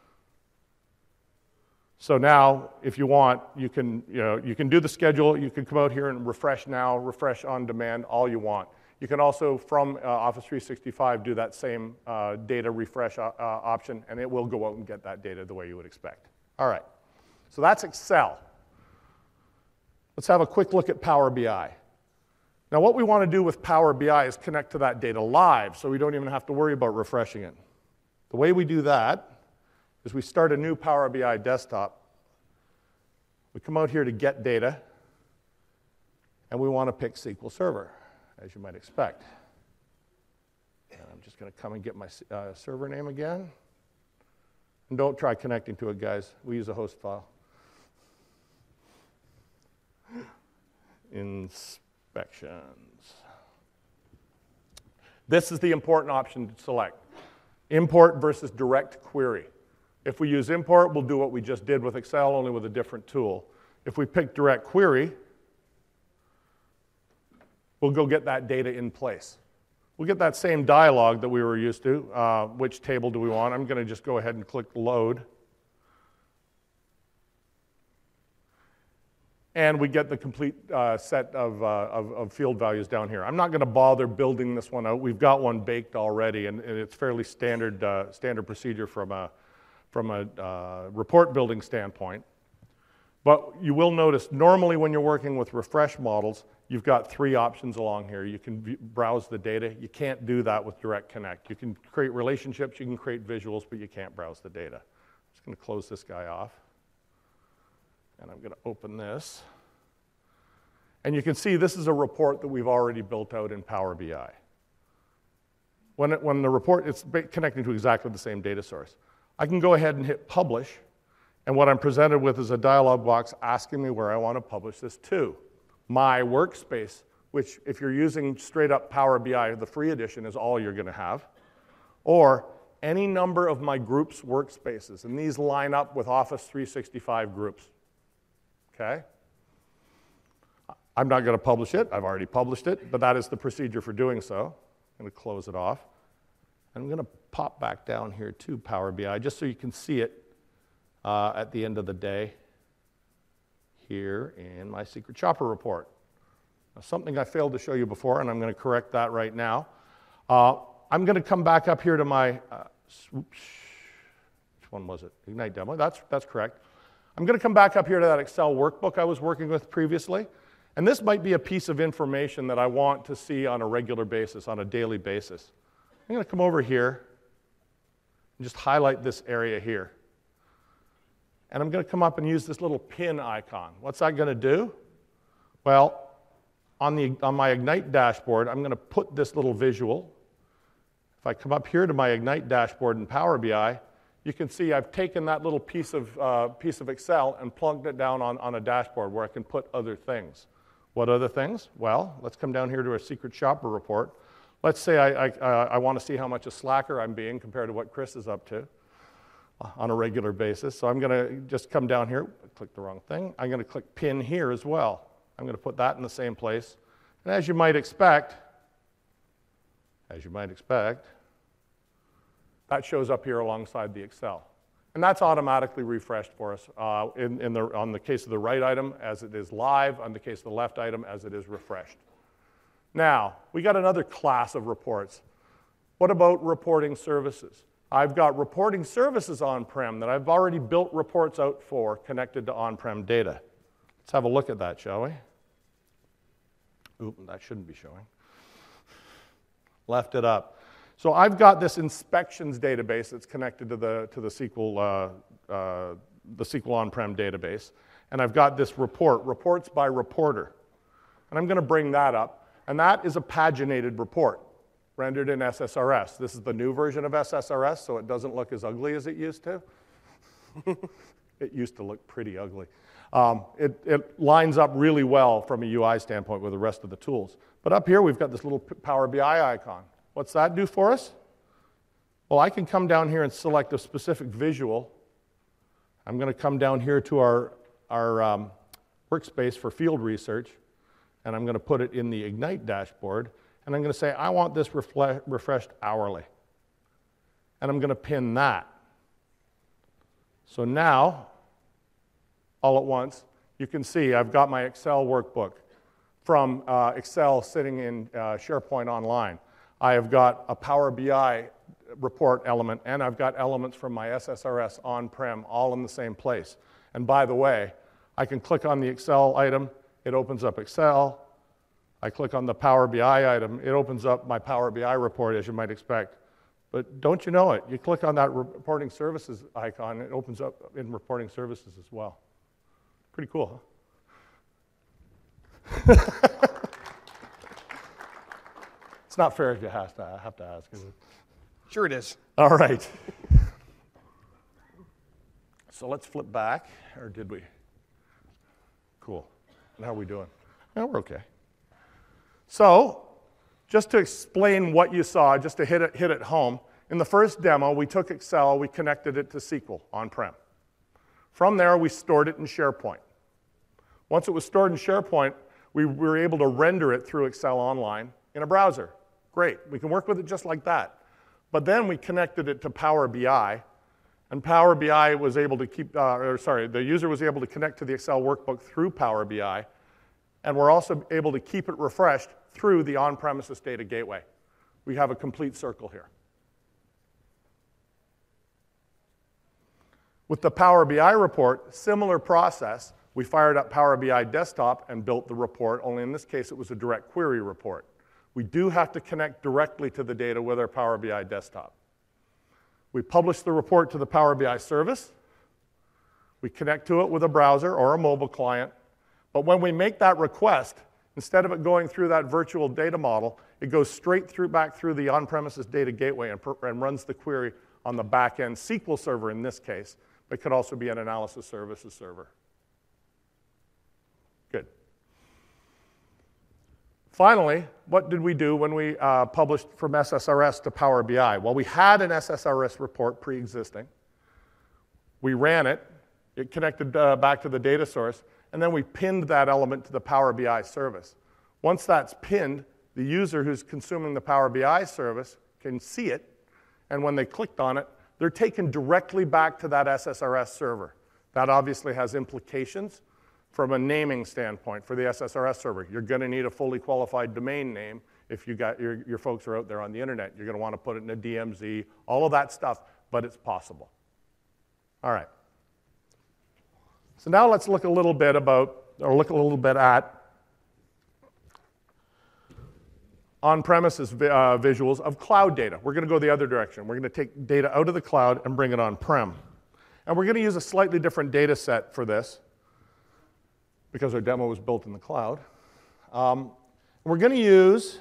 So now, if you want, you can do the schedule. You can come out here and refresh now, refresh on demand, all you want. You can also, from Office 365, do that same data refresh option, and it will go out and get that data the way you would expect. All right, so that's Excel. Let's have a quick look at Power BI. Now what we want to do with Power BI is connect to that data live, so we don't even have to worry about refreshing it. The way we do that is we start a new Power BI desktop. We come out here to Get Data, and we want to pick SQL Server, as you might expect. And I'm just going to come and get my server name again. And don't try connecting to it, guys. We use a host file. Inspections. This is the important option to select. Import versus direct query. If we use import, we'll do what we just did with Excel, only with a different tool. If we pick direct query, we'll go get that data in place. We'll get that same dialog that we were used to. Which table do we want? I'm going to just go ahead and click load. And we get the complete set of field values down here. I'm not going to bother building this one out. We've got one baked already, and it's fairly standard procedure from a report building standpoint. But you will notice, normally when you're working with refresh models, you've got 3 options along here. You can browse the data. You can't do that with Direct Connect. You can create relationships, you can create visuals, but you can't browse the data. I'm just going to close this guy off. And I'm going to open this. And you can see this is a report that we've already built out in Power BI. When the report, it's connecting to exactly the same data source. I can go ahead and hit Publish, and what I'm presented with is a dialog box asking me where I want to publish this to. My workspace, which if you're using straight up Power BI, the free edition is all you're going to have, or any number of my group's workspaces, and these line up with Office 365 groups. Okay? I'm not going to publish it. I've already published it, but that is the procedure for doing so. I'm going to close it off. I'm going to pop back down here to Power BI just so you can see it at the end of the day here in my Secret Shopper report. Now, something I failed to show you before, and I'm going to correct that right now. I'm going to come back up here to my, which one was it? Ignite demo. That's correct. I'm going to come back up here to that Excel workbook I was working with previously. And this might be a piece of information that I want to see on a regular basis, on a daily basis. I'm going to come over here and just highlight this area here. And I'm going to come up and use this little pin icon. What's that going to do? Well, on my Ignite dashboard, I'm going to put this little visual. If I come up here to my Ignite dashboard in Power BI, you can see I've taken that little piece of Excel and plunked it down on a dashboard where I can put other things. What other things? Well, let's come down here to our Secret Shopper report. Let's say I want to see how much a slacker I'm being compared to what Chris is up to on a regular basis. So I'm going to just come down here, click the wrong thing. I'm going to click pin here as well. I'm going to put that in the same place. And as you might expect, that shows up here alongside the Excel. And that's automatically refreshed for us on the case of the right item as it is live, on the case of the left item as it is refreshed. Now, we got another class of reports. What about reporting services? I've got reporting services on-prem that I've already built reports out for connected to on-prem data. Let's have a look at that, shall we? Oop, that shouldn't be showing. Left it up. So I've got this inspections database that's connected to the SQL on-prem database, and I've got this report, reports by reporter, and I'm going to bring that up, and that is a paginated report rendered in SSRS. This is the new version of SSRS, so it doesn't look as ugly as it used to. It used to look pretty ugly. It lines up really well from a UI standpoint with the rest of the tools. But up here we've got this little Power BI icon. What's that do for us? Well, I can come down here and select a specific visual. I'm going to come down here to our workspace for field research, and I'm going to put it in the Ignite dashboard, and I'm going to say, I want this refreshed hourly. And I'm going to pin that. So now, all at once, you can see I've got my Excel workbook from Excel sitting in SharePoint Online. I have got a Power BI report element, and I've got elements from my SSRS on-prem all in the same place. And by the way, I can click on the Excel item, it opens up Excel. I click on the Power BI item, it opens up my Power BI report, as you might expect. But don't you know it, you click on that reporting services icon, it opens up in reporting services as well. Pretty cool, huh? It's not fair if you have to ask, is it? Sure it is. All right. So let's flip back, or did we? Cool. And how are we doing? Yeah, we're okay. So, just to explain what you saw, just to hit it home, in the first demo, we took Excel, we connected it to SQL on-prem. From there, we stored it in SharePoint. Once it was stored in SharePoint, we were able to render it through Excel Online in a browser. Great, we can work with it just like that. But then we connected it to Power BI, and Power BI was able to the user was able to connect to the Excel workbook through Power BI, and we're also able to keep it refreshed through the on-premises data gateway. We have a complete circle here. With the Power BI report, similar process. We fired up Power BI Desktop and built the report, only in this case it was a direct query report. We do have to connect directly to the data with our Power BI Desktop. We publish the report to the Power BI service. We connect to it with a browser or a mobile client. But when we make that request, instead of it going through that virtual data model, it goes straight back through the on-premises data gateway and runs the query on the back-end SQL server in this case, but it could also be an analysis services server. Good. Finally, what did we do when we published from SSRS to Power BI? Well, we had an SSRS report pre-existing. We ran it. It connected back to the data source, and then we pinned that element to the Power BI service. Once that's pinned, the user who's consuming the Power BI service can see it, and when they clicked on it, they're taken directly back to that SSRS server. That obviously has implications from a naming standpoint for the SSRS server. You're going to need a fully qualified domain name if you got your folks are out there on the internet. You're going to want to put it in a DMZ, all of that stuff, but it's possible. All right. So now let's look a little bit at on-premises visuals of cloud data. We're going to go the other direction. We're going to take data out of the cloud and bring it on-prem. And we're going to use a slightly different data set for this because our demo was built in the cloud. We're going to use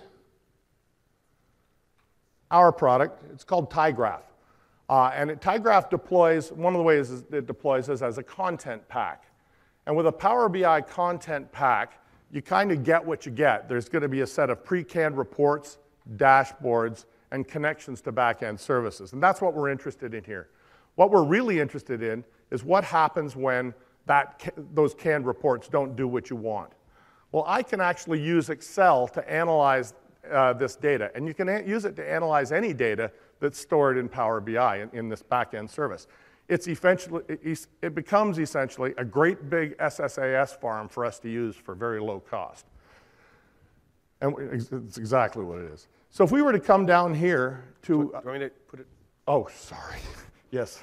our product. It's called tyGraph. tyGraph deploys, one of the ways it deploys is as a content pack. And with a Power BI content pack, you kind of get what you get. There's going to be a set of pre-canned reports, dashboards, and connections to back-end services. And that's what we're interested in here. What we're really interested in is what happens when those canned reports don't do what you want. Well, I can actually use Excel to analyze this data. And you can use it to analyze any data that's stored in Power BI in this back-end service. It becomes essentially a great big SSAS farm for us to use for very low cost. And it's exactly what it is. So if we were to come down here to... Do you want me to put it? Oh, sorry. Yes.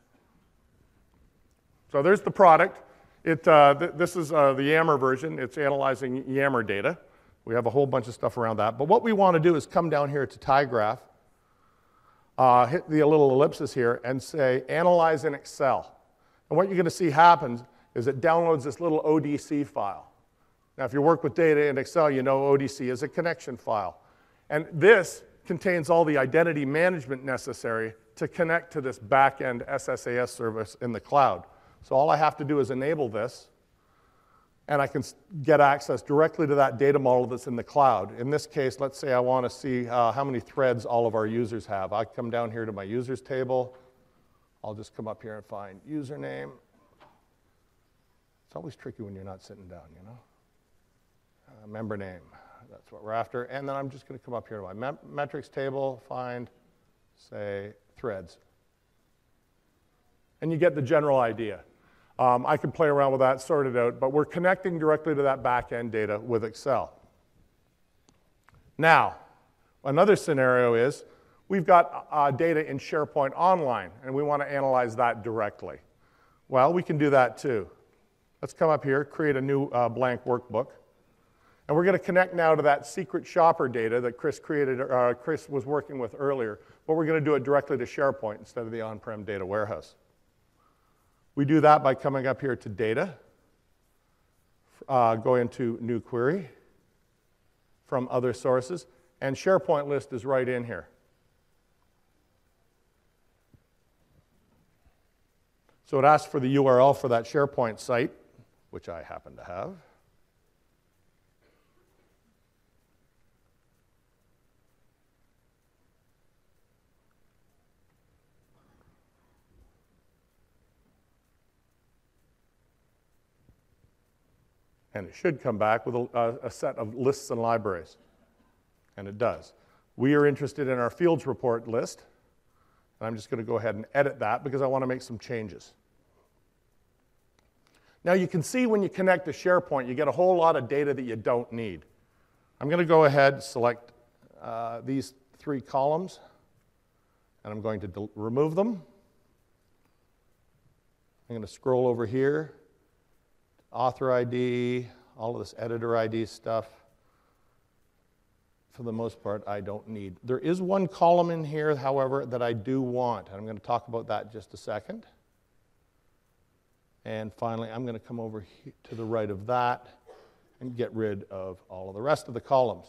So there's the product. This is the Yammer version. It's analyzing Yammer data. We have a whole bunch of stuff around that. But what we want to do is come down here to tyGraph, hit the little ellipsis here, and say, analyze in Excel. And what you're going to see happens is it downloads this little ODC file. Now, if you work with data in Excel, you know ODC is a connection file. And this contains all the identity management necessary to connect to this back-end SSAS service in the cloud. So all I have to do is enable this, and I can get access directly to that data model that's in the cloud. In this case, let's say I want to see how many threads all of our users have. I come down here to my users table. I'll just come up here and find username. It's always tricky when you're not sitting down, you know. Member name, that's what we're after. And then I'm just going to come up here to my metrics table, find, say, threads. And you get the general idea. I can play around with that, sort it out, but we're connecting directly to that back-end data with Excel. Now, another scenario is we've got data in SharePoint Online, and we want to analyze that directly. Well, we can do that too. Let's come up here, create a new blank workbook. And we're going to connect now to that secret shopper data that Chris was working with earlier, but we're going to do it directly to SharePoint instead of the on-prem data warehouse. We do that by coming up here to Data, go into New Query from Other Sources, and SharePoint list is right in here. So it asks for the URL for that SharePoint site, which I happen to have. And it should come back with a set of lists and libraries. And it does. We are interested in our fields report list. And I'm just going to go ahead and edit that because I want to make some changes. Now you can see when you connect to SharePoint, you get a whole lot of data that you don't need. I'm going to go ahead and select these 3 columns. And I'm going to remove them. I'm going to scroll over here. Author ID, all of this editor ID stuff, for the most part, I don't need. There is one column in here, however, that I do want, and I'm going to talk about that in just a second. And finally, I'm going to come over here to the right of that and get rid of all of the rest of the columns.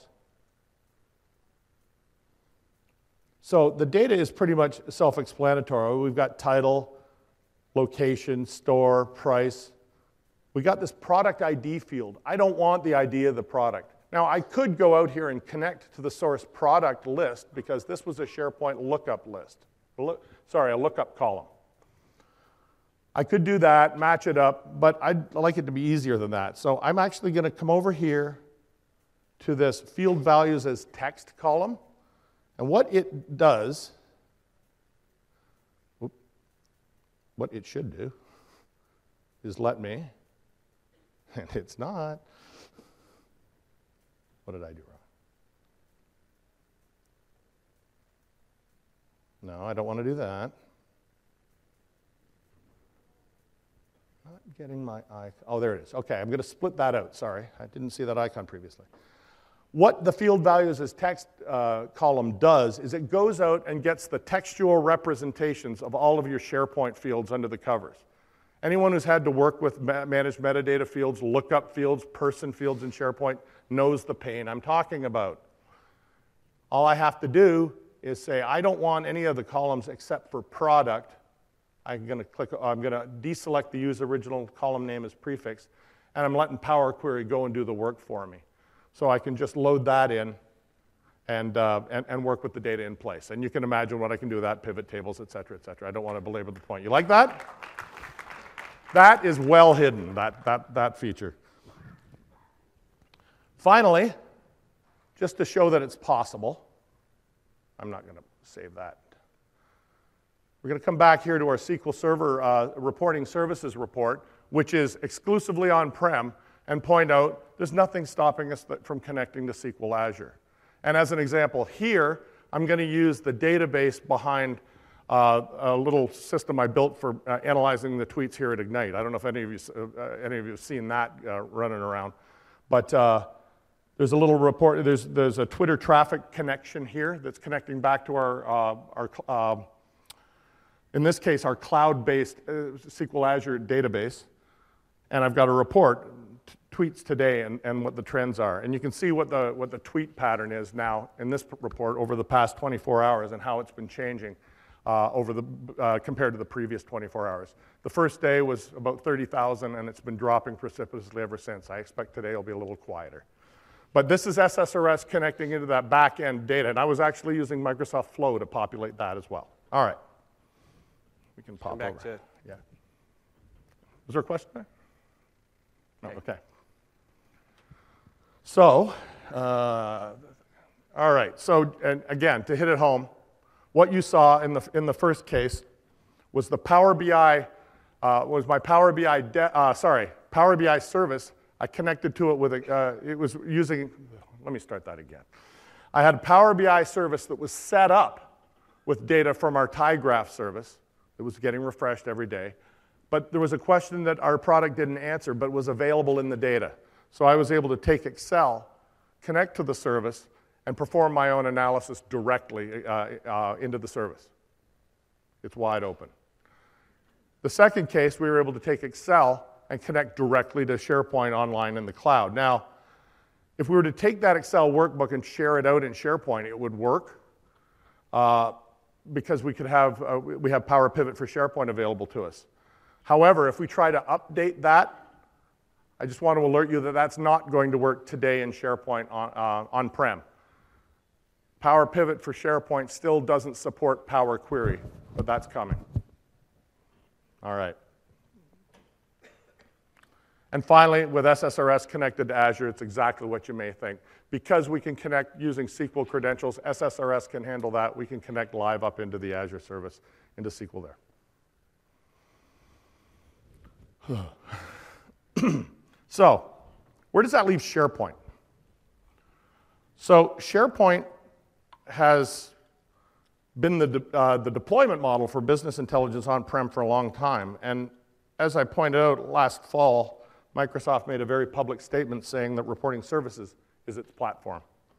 So the data is pretty much self-explanatory. We've got title, location, store, price. We got this product ID field. I don't want the ID of the product. Now, I could go out here and connect to the source product list because this was a SharePoint lookup list. A lookup column. I could do that, match it up, but I'd like it to be easier than that. So I'm actually going to come over here to this field values as text column. And what it does, what it should do, is let me. And it's not. What did I do wrong? No, I don't want to do that. Not getting my icon. Oh, there it is. Okay, I'm going to split that out. Sorry, I didn't see that icon previously. What the field values as text column does is it goes out and gets the textual representations of all of your SharePoint fields under the covers. Anyone who's had to work with managed metadata fields, lookup fields, person fields in SharePoint knows the pain I'm talking about. All I have to do is say, I don't want any of the columns except for product. I'm going to deselect the use original column name as prefix, and I'm letting Power Query go and do the work for me. So I can just load that in and work with the data in place. And you can imagine what I can do with that, pivot tables, et cetera, et cetera. I don't want to belabor the point. You like that? That is well hidden, that feature. Finally, just to show that it's possible, I'm not going to save that. We're going to come back here to our SQL Server reporting services report, which is exclusively on-prem, and point out there's nothing stopping us from connecting to SQL Azure. And as an example here, I'm going to use the database behind a little system I built for analyzing the tweets here at Ignite. I don't know if any of you have seen that running around, but there's a little report. There's a Twitter traffic connection here that's connecting back to our in this case, our cloud-based SQL Azure database. And I've got a report, tweets today, and what the trends are. And you can see what the tweet pattern is now in this report over the past 24 hours and how it's been changing compared to the previous 24 hours. The first day was about 30,000, and it's been dropping precipitously ever since. I expect today will be a little quieter. But this is SSRS connecting into that back-end data, and I was actually using Microsoft Flow to populate that as well. All right. We can pop back over. to... Yeah. Was there a question there? No, okay. So, all right. So, and again, to hit it home, what you saw in the first case was the Power BI was my Power BI service. I connected to it with it was using. Let me start that again. I had a Power BI service that was set up with data from our tyGraph service. It was getting refreshed every day. but there was a question that our product didn't answer, but was available in the data. So I was able to take Excel, connect to the service, and perform my own analysis directly into the service. It's wide open. The second case, we were able to take Excel and connect directly to SharePoint Online in the cloud. Now, if we were to take that Excel workbook and share it out in SharePoint, it would work because we have Power Pivot for SharePoint available to us. However, if we try to update that, I just want to alert you that that's not going to work today in SharePoint on-prem. Power Pivot for SharePoint still doesn't support Power Query, but that's coming. All right. And finally, with SSRS connected to Azure, it's exactly what you may think. Because we can connect using SQL credentials, SSRS can handle that. We can connect live up into the Azure service, into SQL there. So, where does that leave SharePoint? So, SharePoint has been the deployment model for business intelligence on-prem for a long time. And as I pointed out last fall, Microsoft made a very public statement saying that reporting services is its platform.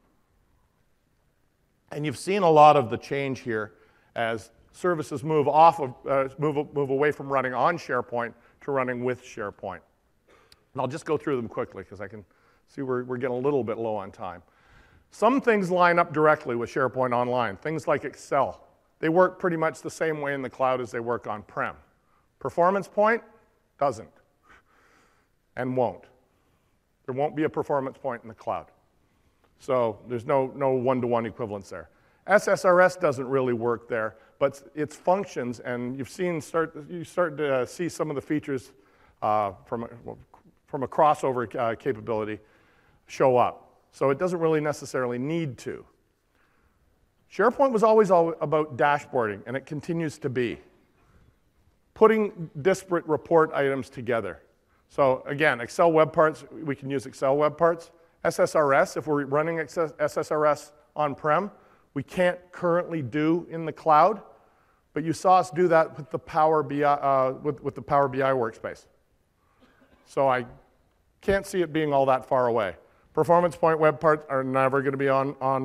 And you've seen a lot of the change here as services move away from running on SharePoint to running with SharePoint. And I'll just go through them quickly because I can see we're getting a little bit low on time. Some things line up directly with SharePoint Online, things like Excel. They work pretty much the same way in the cloud as they work on-prem. Performance Point doesn't and won't. There won't be a performance point in the cloud. So there's no one-to-one equivalence there. SSRS doesn't really work there, but its functions, and you start to see some of the features from a crossover capability show up. So it doesn't really necessarily need to. SharePoint was always about dashboarding, and it continues to be. Putting disparate report items together. So again, Excel web parts, we can use Excel web parts. SSRS, if we're running SSRS on-prem, we can't currently do in the cloud, but you saw us do that with the Power BI, with the Power BI workspace. So I can't see it being all that far away. Performance Point web parts are never going to be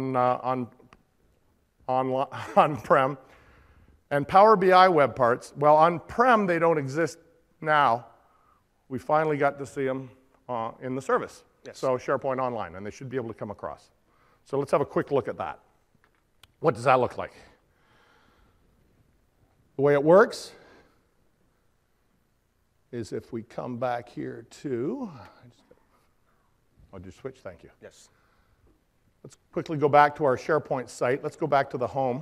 on-prem. And Power BI web parts, well, on-prem they don't exist now. We finally got to see them in the service. Yes. So SharePoint Online, and they should be able to come across. So let's have a quick look at that. What does that look like? The way it works is if we come back here to, I'll just switch, thank you. Yes. Let's quickly go back to our SharePoint site. Let's go back to the home.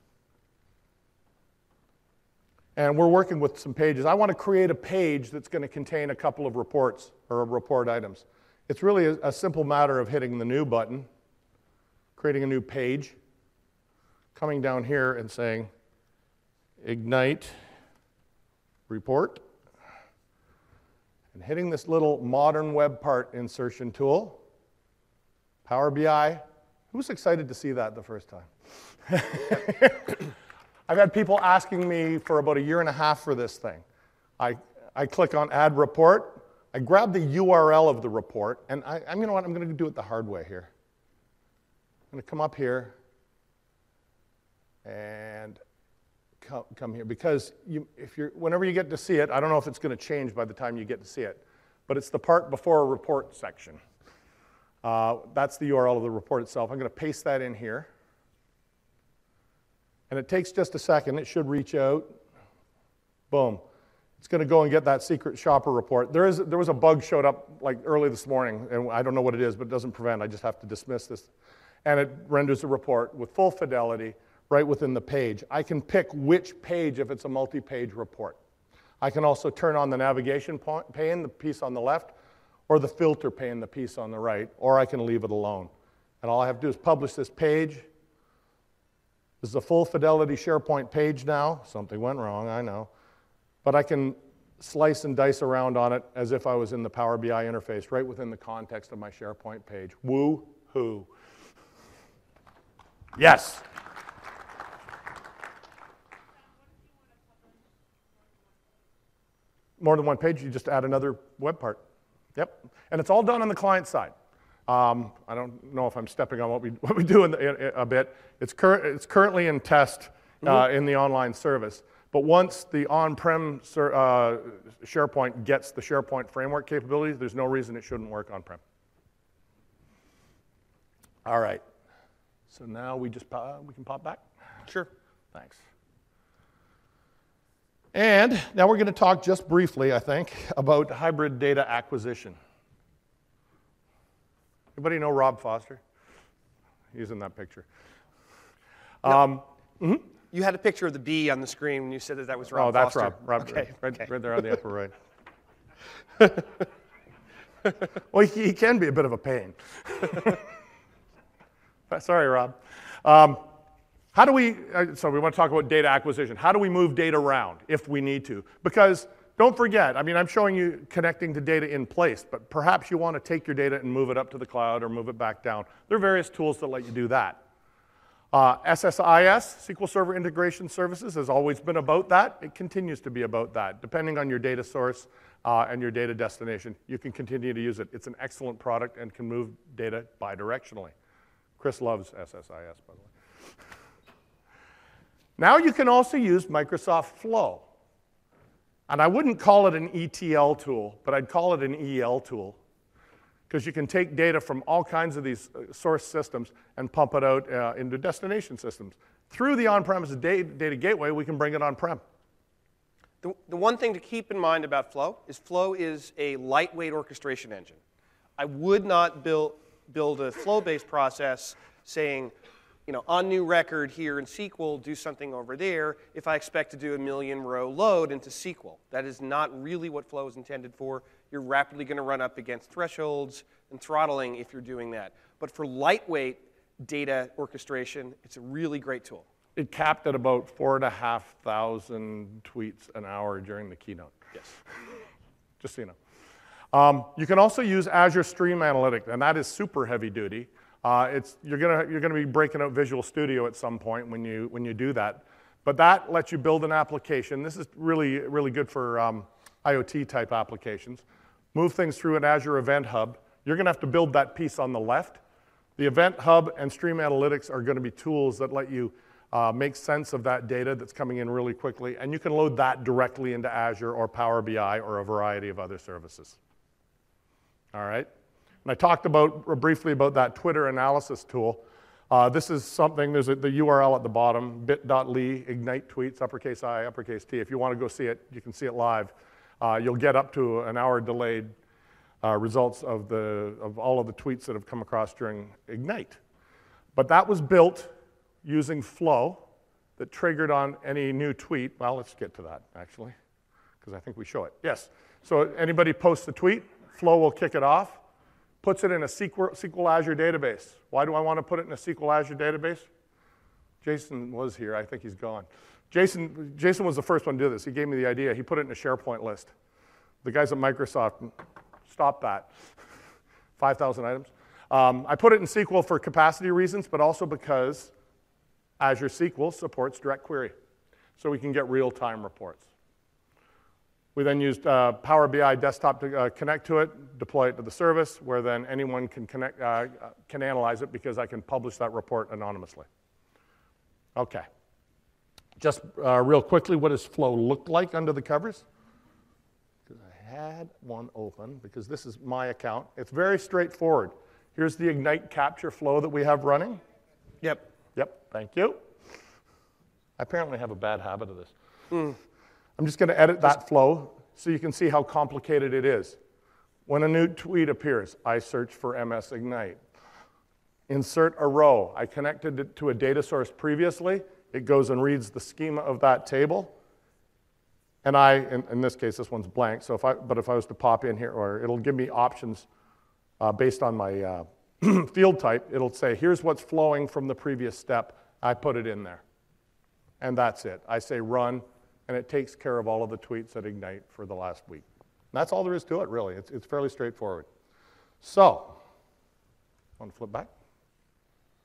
And we're working with some pages. I want to create a page that's going to contain a couple of reports or report items. It's really a simple matter of hitting the new button, creating a new page, coming down here and saying Ignite Report, and hitting this little modern web part insertion tool. Power BI. Who's excited to see that the first time? I've had people asking me for about 1.5 years for this thing. I click on Add Report. I grab the URL of the report, and you know what? I'm going to do it the hard way here. I'm going to come up here and come here, because whenever you get to see it, I don't know if it's going to change by the time you get to see it, but it's the part before a report section. That's the URL of the report itself. I'm going to paste that in here. And it takes just a second. It should reach out. Boom. It's going to go and get that secret shopper report. There was a bug showed up like early this morning, and I don't know what it is, but it doesn't prevent. I just have to dismiss this. And it renders a report with full fidelity right within the page. I can pick which page if it's a multi-page report. I can also turn on the navigation pane, the piece on the left, or the filter pane, the piece on the right, or I can leave it alone. And all I have to do is publish this page. This is a full fidelity SharePoint page now. Something went wrong, I know. But I can slice and dice around on it as if I was in the Power BI interface, right within the context of my SharePoint page. Woo-hoo. Yes? more than one page, you just add another web part. Yep. And it's all done on the client side. I don't know if I'm stepping on what we do in a bit. It's currently in test in the online service. But once the on-prem SharePoint gets the SharePoint framework capabilities, there's no reason it shouldn't work on-prem. All right. So now we can pop back? Sure. Thanks. And now we're going to talk just briefly, I think, about hybrid data acquisition. Anybody know Rob Foster? He's in that picture. You had a picture of the bee on the screen when you said that was Rob Foster. Foster. Rob. Okay. Right there on the upper right. Well, he can be a bit of a pain. Sorry, Rob. So we want to talk about data acquisition. How do we move data around if we need to? Because don't forget, I mean, I'm showing you connecting to data in place, but perhaps you want to take your data and move it up to the cloud or move it back down. There are various tools that let you do that. SSIS, SQL Server Integration Services, has always been about that. It continues to be about that. Depending on your data source and your data destination, you can continue to use it. It's an excellent product and can move data bidirectionally. Chris loves SSIS, by the way. Now you can also use Microsoft Flow. And I wouldn't call it an ETL tool, but I'd call it an EL tool, because you can take data from all kinds of these source systems and pump it out into destination systems. Through the on-premises data gateway, we can bring it on-prem. The one thing to keep in mind about Flow is a lightweight orchestration engine. I would not build a flow-based process saying, on new record here in SQL, do something over there if I expect to do a million-row load into SQL. That is not really what Flow is intended for. You're rapidly going to run up against thresholds and throttling if you're doing that. But for lightweight data orchestration, it's a really great tool. It capped at about 4,500 tweets an hour during the keynote. Yes. Just so you know. You can also use Azure Stream Analytics, and that is super heavy duty. You're gonna be breaking out Visual Studio at some point when you do that, but that lets you build an application. This is really, really good for IoT type applications. Move things through an Azure Event Hub. You're gonna have to build that piece on the left. The Event Hub and Stream Analytics are gonna be tools that let you make sense of that data that's coming in really quickly, and you can load that directly into Azure or Power BI or a variety of other services. All right? And I talked briefly about that Twitter analysis tool. This is something, there's the URL at the bottom, bit.ly, ignite tweets, uppercase I, uppercase T. If you want to go see it, you can see it live. You'll get up to an hour delayed results of all of the tweets that have come across during Ignite. But that was built using Flow that triggered on any new tweet. Well, let's get to that, actually, because I think we show it. Yes. So anybody posts a tweet, Flow will kick it off. Puts it in a SQL Azure database. Why do I want to put it in a SQL Azure database? Jason was here. I think he's gone. Jason was the first one to do this. He gave me the idea. He put it in a SharePoint list. The guys at Microsoft stopped that. 5,000 items. I put it in SQL for capacity reasons, but also because Azure SQL supports direct query. So we can get real-time reports. We then used Power BI Desktop to connect to it, deploy it to the service, where then anyone can can analyze it because I can publish that report anonymously. Okay. Just real quickly, what does Flow look like under the covers? Because I had one open, because this is my account. It's very straightforward. Here's the Ignite capture flow that we have running. Yep. Yep, thank you. I apparently have a bad habit of this. I'm just going to edit that flow so you can see how complicated it is. When a new tweet appears, I search for MS Ignite. Insert a row. I connected it to a data source previously. It goes and reads the schema of that table. And in this case, this one's blank. So if I was to pop in here, or it'll give me options based on my field type. It'll say, here's what's flowing from the previous step. I put it in there. And that's it. I say run, and it takes care of all of the tweets at Ignite for the last week. And that's all there is to it, really. It's fairly straightforward. So, want to flip back?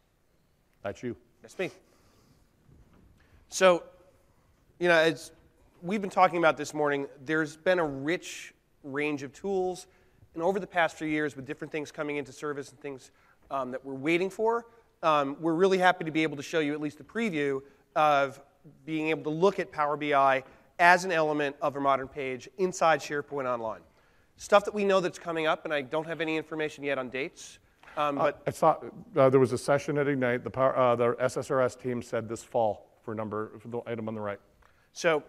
That's you. That's me. So, we've been talking about this morning, there's been a rich range of tools, and over the past few years, with different things coming into service and things that we're waiting for, we're really happy to be able to show you at least a preview of being able to look at Power BI as an element of a modern page inside SharePoint Online. Stuff that we know that's coming up, and I don't have any information yet on dates. But I saw there was a session at Ignite. The SSRS team said this fall for the item on the right. So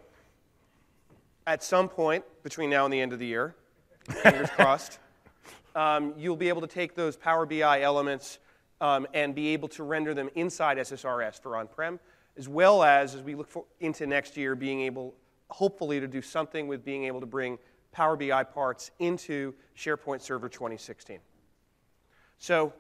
at some point between now and the end of the year, fingers crossed, you'll be able to take those Power BI elements and be able to render them inside SSRS for on-prem, as well as we look into next year, being able, hopefully, to do something with being able to bring Power BI parts into SharePoint Server 2016. So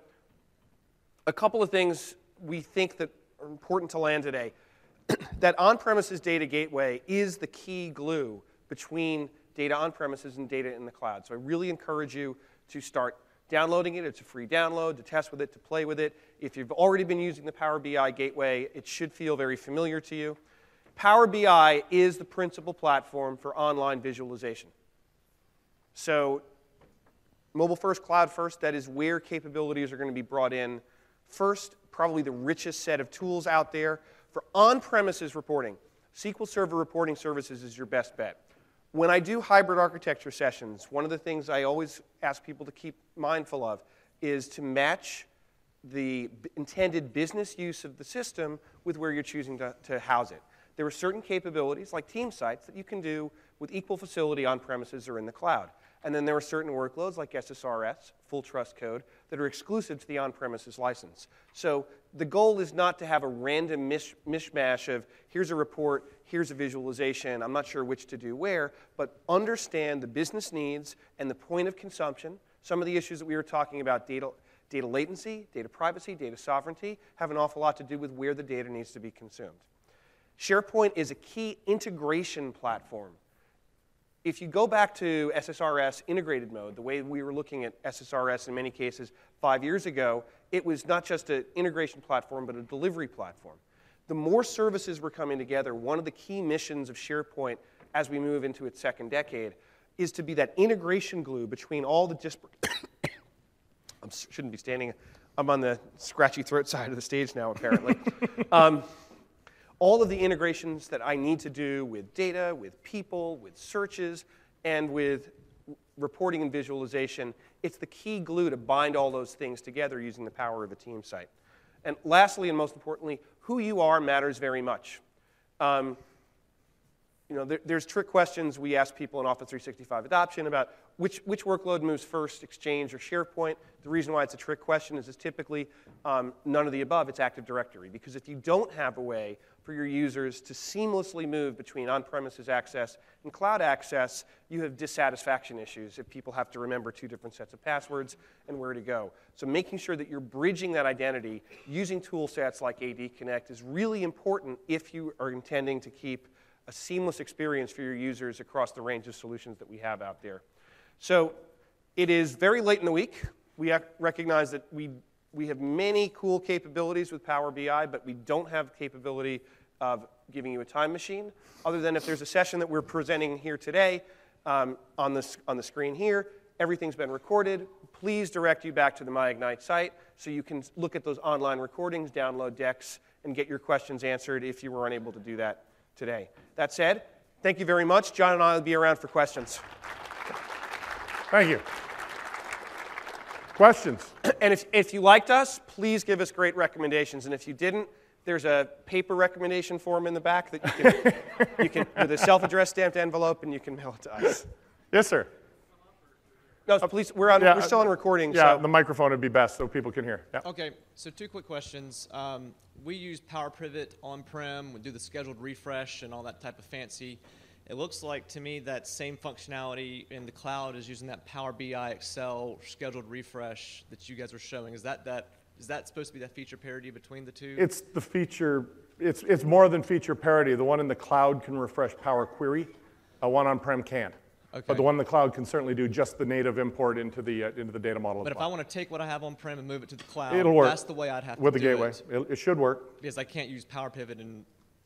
a couple of things we think that are important to land today. That on-premises data gateway is the key glue between data on-premises and data in the cloud. So I really encourage you to start downloading it. It's a free download, to test with it, to play with it. If you've already been using the Power BI gateway, it should feel very familiar to you. Power BI is the principal platform for online visualization. So mobile first, cloud first, that is where capabilities are going to be brought in first, probably the richest set of tools out there. For on-premises reporting, SQL Server Reporting Services is your best bet. When I do hybrid architecture sessions, one of the things I always ask people to keep mindful of is to match the intended business use of the system with where you're choosing to house it. There are certain capabilities, like team sites, that you can do with equal facility on-premises or in the cloud. And then there are certain workloads, like SSRS, full trust code, that are exclusive to the on-premises license. So the goal is not to have a random mishmash of, here's a report, here's a visualization, I'm not sure which to do where, but understand the business needs and the point of consumption. Some of the issues that we were talking about, data latency, data privacy, data sovereignty, have an awful lot to do with where the data needs to be consumed. SharePoint is a key integration platform. If you go back to SSRS integrated mode, the way we were looking at SSRS in many cases 5 years ago, it was not just an integration platform, but a delivery platform. The more services were coming together, one of the key missions of SharePoint as we move into its second decade is to be that integration glue between all the disparate... I shouldn't be standing. I'm on the scratchy throat side of the stage now, apparently. All of the integrations that I need to do with data, with people, with searches, and with reporting and visualization, it's the key glue to bind all those things together using the power of a team site. And lastly, and most importantly, who you are matters very much. There's trick questions we ask people in Office 365 adoption about which workload moves first, Exchange or SharePoint. The reason why it's a trick question is it's typically none of the above. It's Active Directory. Because if you don't have a way for your users to seamlessly move between on-premises access and cloud access, you have dissatisfaction issues if people have to remember 2 different sets of passwords and where to go. So making sure that you're bridging that identity using tool sets like AD Connect is really important if you are intending to keep a seamless experience for your users across the range of solutions that we have out there. So it is very late in the week. We recognize that we have many cool capabilities with Power BI, but we don't have the capability of giving you a time machine, other than if there's a session that we're presenting here today on the screen here, everything's been recorded. Please direct you back to the MyIgnite site so you can look at those online recordings, download decks, and get your questions answered if you were unable to do that today. That said, thank you very much. John and I will be around for questions. Thank you. Questions? And if you liked us, please give us great recommendations. And if you didn't, there's a paper recommendation form in the back that you can with a self-addressed stamped envelope, and you can mail it to us. Yes, sir. No, please. We're still on recording. Yeah, so. the microphone would be best so people can hear. Yeah. Okay, so 2 quick questions. We use Power Pivot on-prem. We do the scheduled refresh and all that type of fancy. It looks like to me that same functionality in the cloud is using that Power BI Excel scheduled refresh that you guys were showing. Is that supposed to be that feature parity between the two? It's the feature. It's more than feature parity. The one in the cloud can refresh Power Query. One on-prem can't. Okay. But the one in the cloud can certainly do just the native import into the data model. But if I want to take what I have on-prem and move it to the cloud, it'll work. That's the way I'd have to with the do gateway. it. It should work. Because I can't use Power Pivot and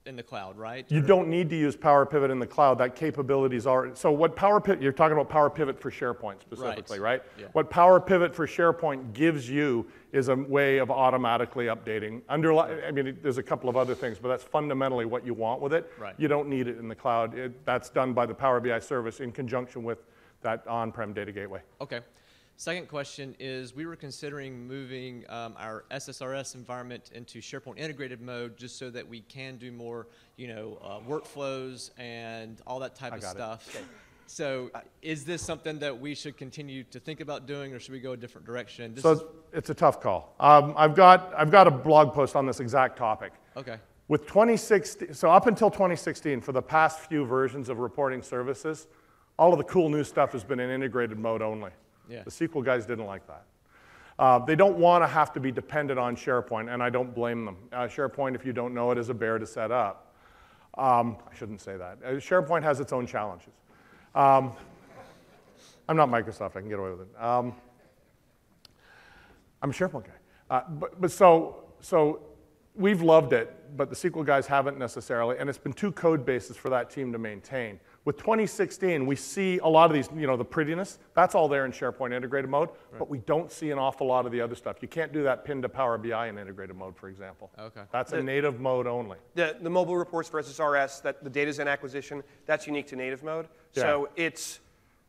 in the cloud, right? You don't need to use Power Pivot in the cloud. That capability is already. So what Power Pivot? You're talking about Power Pivot for SharePoint specifically, right? Yeah. What Power Pivot for SharePoint gives you is a way of automatically updating. I mean, there's a couple of other things, but that's fundamentally what you want with it. Right. You don't need it in the cloud. That's done by the Power BI service in conjunction with that on-prem data gateway. Okay. Second question is, we were considering moving our SSRS environment into SharePoint integrated mode just so that we can do more, workflows and all that type of stuff. Okay. So is this something that we should continue to think about doing, or should we go a different direction? It's a tough call. I've got a blog post on this exact topic. Okay. With 2016, so up until 2016, for the past few versions of reporting services, all of the cool new stuff has been in integrated mode only. Yeah. The SQL guys didn't like that. They don't want to have to be dependent on SharePoint, and I don't blame them. SharePoint, if you don't know it, is a bear to set up. I shouldn't say that. SharePoint has its own challenges. I'm not Microsoft. I can get away with it. I'm a SharePoint guy. But so we've loved it, but the SQL guys haven't necessarily, and it's been 2 code bases for that team to maintain. With 2016, we see a lot of these, the prettiness, that's all there in SharePoint integrated mode, right. But we don't see an awful lot of the other stuff. You can't do that pin to Power BI in integrated mode, for example. Okay. That's a native mode only. The mobile reports for SSRS, that the data's in acquisition, that's unique to native mode. Yeah. So it's,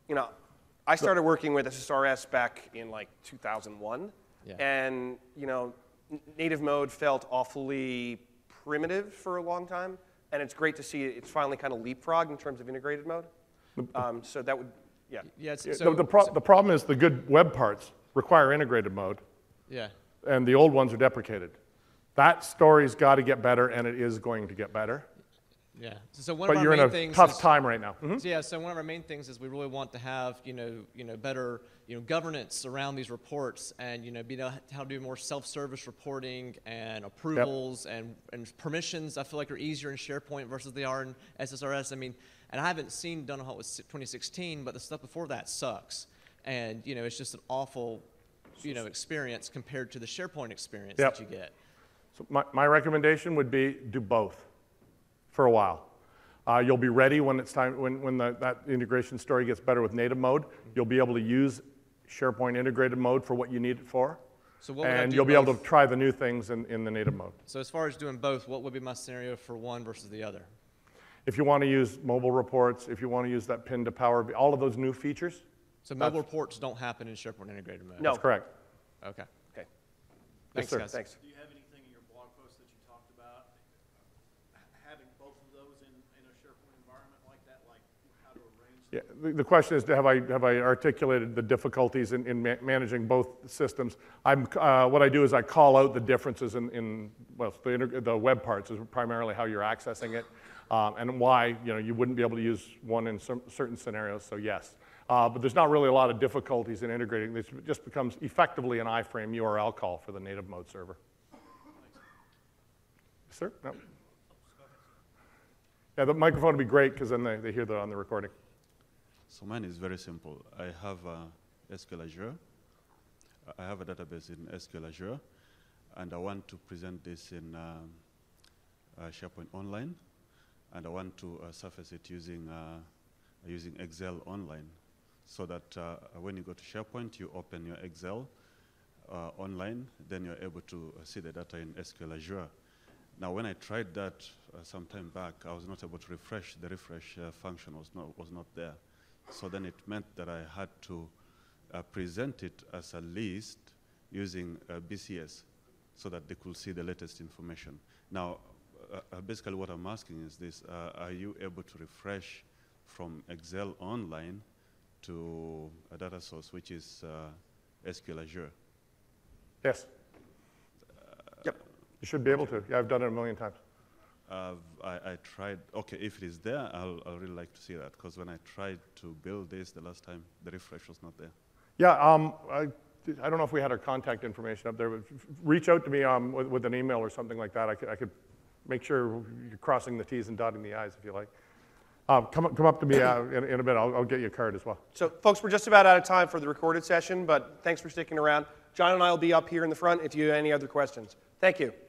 I started working with SSRS back in like 2001, yeah. And native mode felt awfully primitive for a long time. And it's great to see it's finally kind of leapfrogged in terms of integrated mode. So that would, yeah. Yeah. The problem is the good web parts require integrated mode. Yeah. And the old ones are deprecated. That story's got to get better, and it is going to get better. Yeah. So one of our main main things. But you're in a tough time right now. Mm-hmm. So yeah. So one of our main things is we really want to have better governance around these reports, and how to do more self-service reporting and approvals. Yep. and permissions. I feel like are easier in SharePoint versus they are in SSRS. I mean, and I haven't done how it was 2016, but the stuff before that sucks, and it's just an awful experience compared to the SharePoint experience yep. that you get. So my recommendation would be do both. For a while. You'll be ready when it's time, when that integration story gets better with native mode. You'll be able to use SharePoint integrated mode for what you need it for. So what and you'll be able to try the new things in the native mode. So as far as doing both, what would be my scenario for one versus the other? If you want to use mobile reports, if you want to use that pin to Power BI, all of those new features. So mobile reports don't happen in SharePoint integrated mode? No. That's correct. Okay. Okay. Thanks, yes, guys. Thanks. Do you have anything in your blog post that you talked about having both of those in a SharePoint environment like that, like how to arrange them? Yeah, the question is, have I articulated the difficulties in managing both systems? What I do is I call out the differences the web parts is primarily how you're accessing it, and why you wouldn't be able to use one in certain scenarios. So yes, but there's not really a lot of difficulties in integrating. This just becomes effectively an iframe URL call for the native mode server. Sir? No. Yeah, the microphone would be great because then they hear that on the recording. So mine is very simple. I have SQL Azure. I have a database in SQL Azure, and I want to present this in SharePoint Online, and I want to surface it using Excel Online, so that when you go to SharePoint, you open your Excel online, then you're able to see the data in SQL Azure. Now, when I tried that some time back, I was not able to refresh. The refresh function was not there. So then it meant that I had to present it as a list using BCS so that they could see the latest information. Now, basically what I'm asking is this, are you able to refresh from Excel Online to a data source, which is SQL Azure? Yes. Yep. You should be able to. Yeah, I've done it a million times. I tried. Okay, if it is there, I'll really like to see that, because when I tried to build this the last time, the refresh was not there. Yeah, I don't know if we had our contact information up there, but reach out to me with an email or something like that. I could make sure you're crossing the T's and dotting the I's if you like. Come up to me in a bit. I'll get you a card as well. So, folks, we're just about out of time for the recorded session, but thanks for sticking around. John and I will be up here in the front if you have any other questions. Thank you.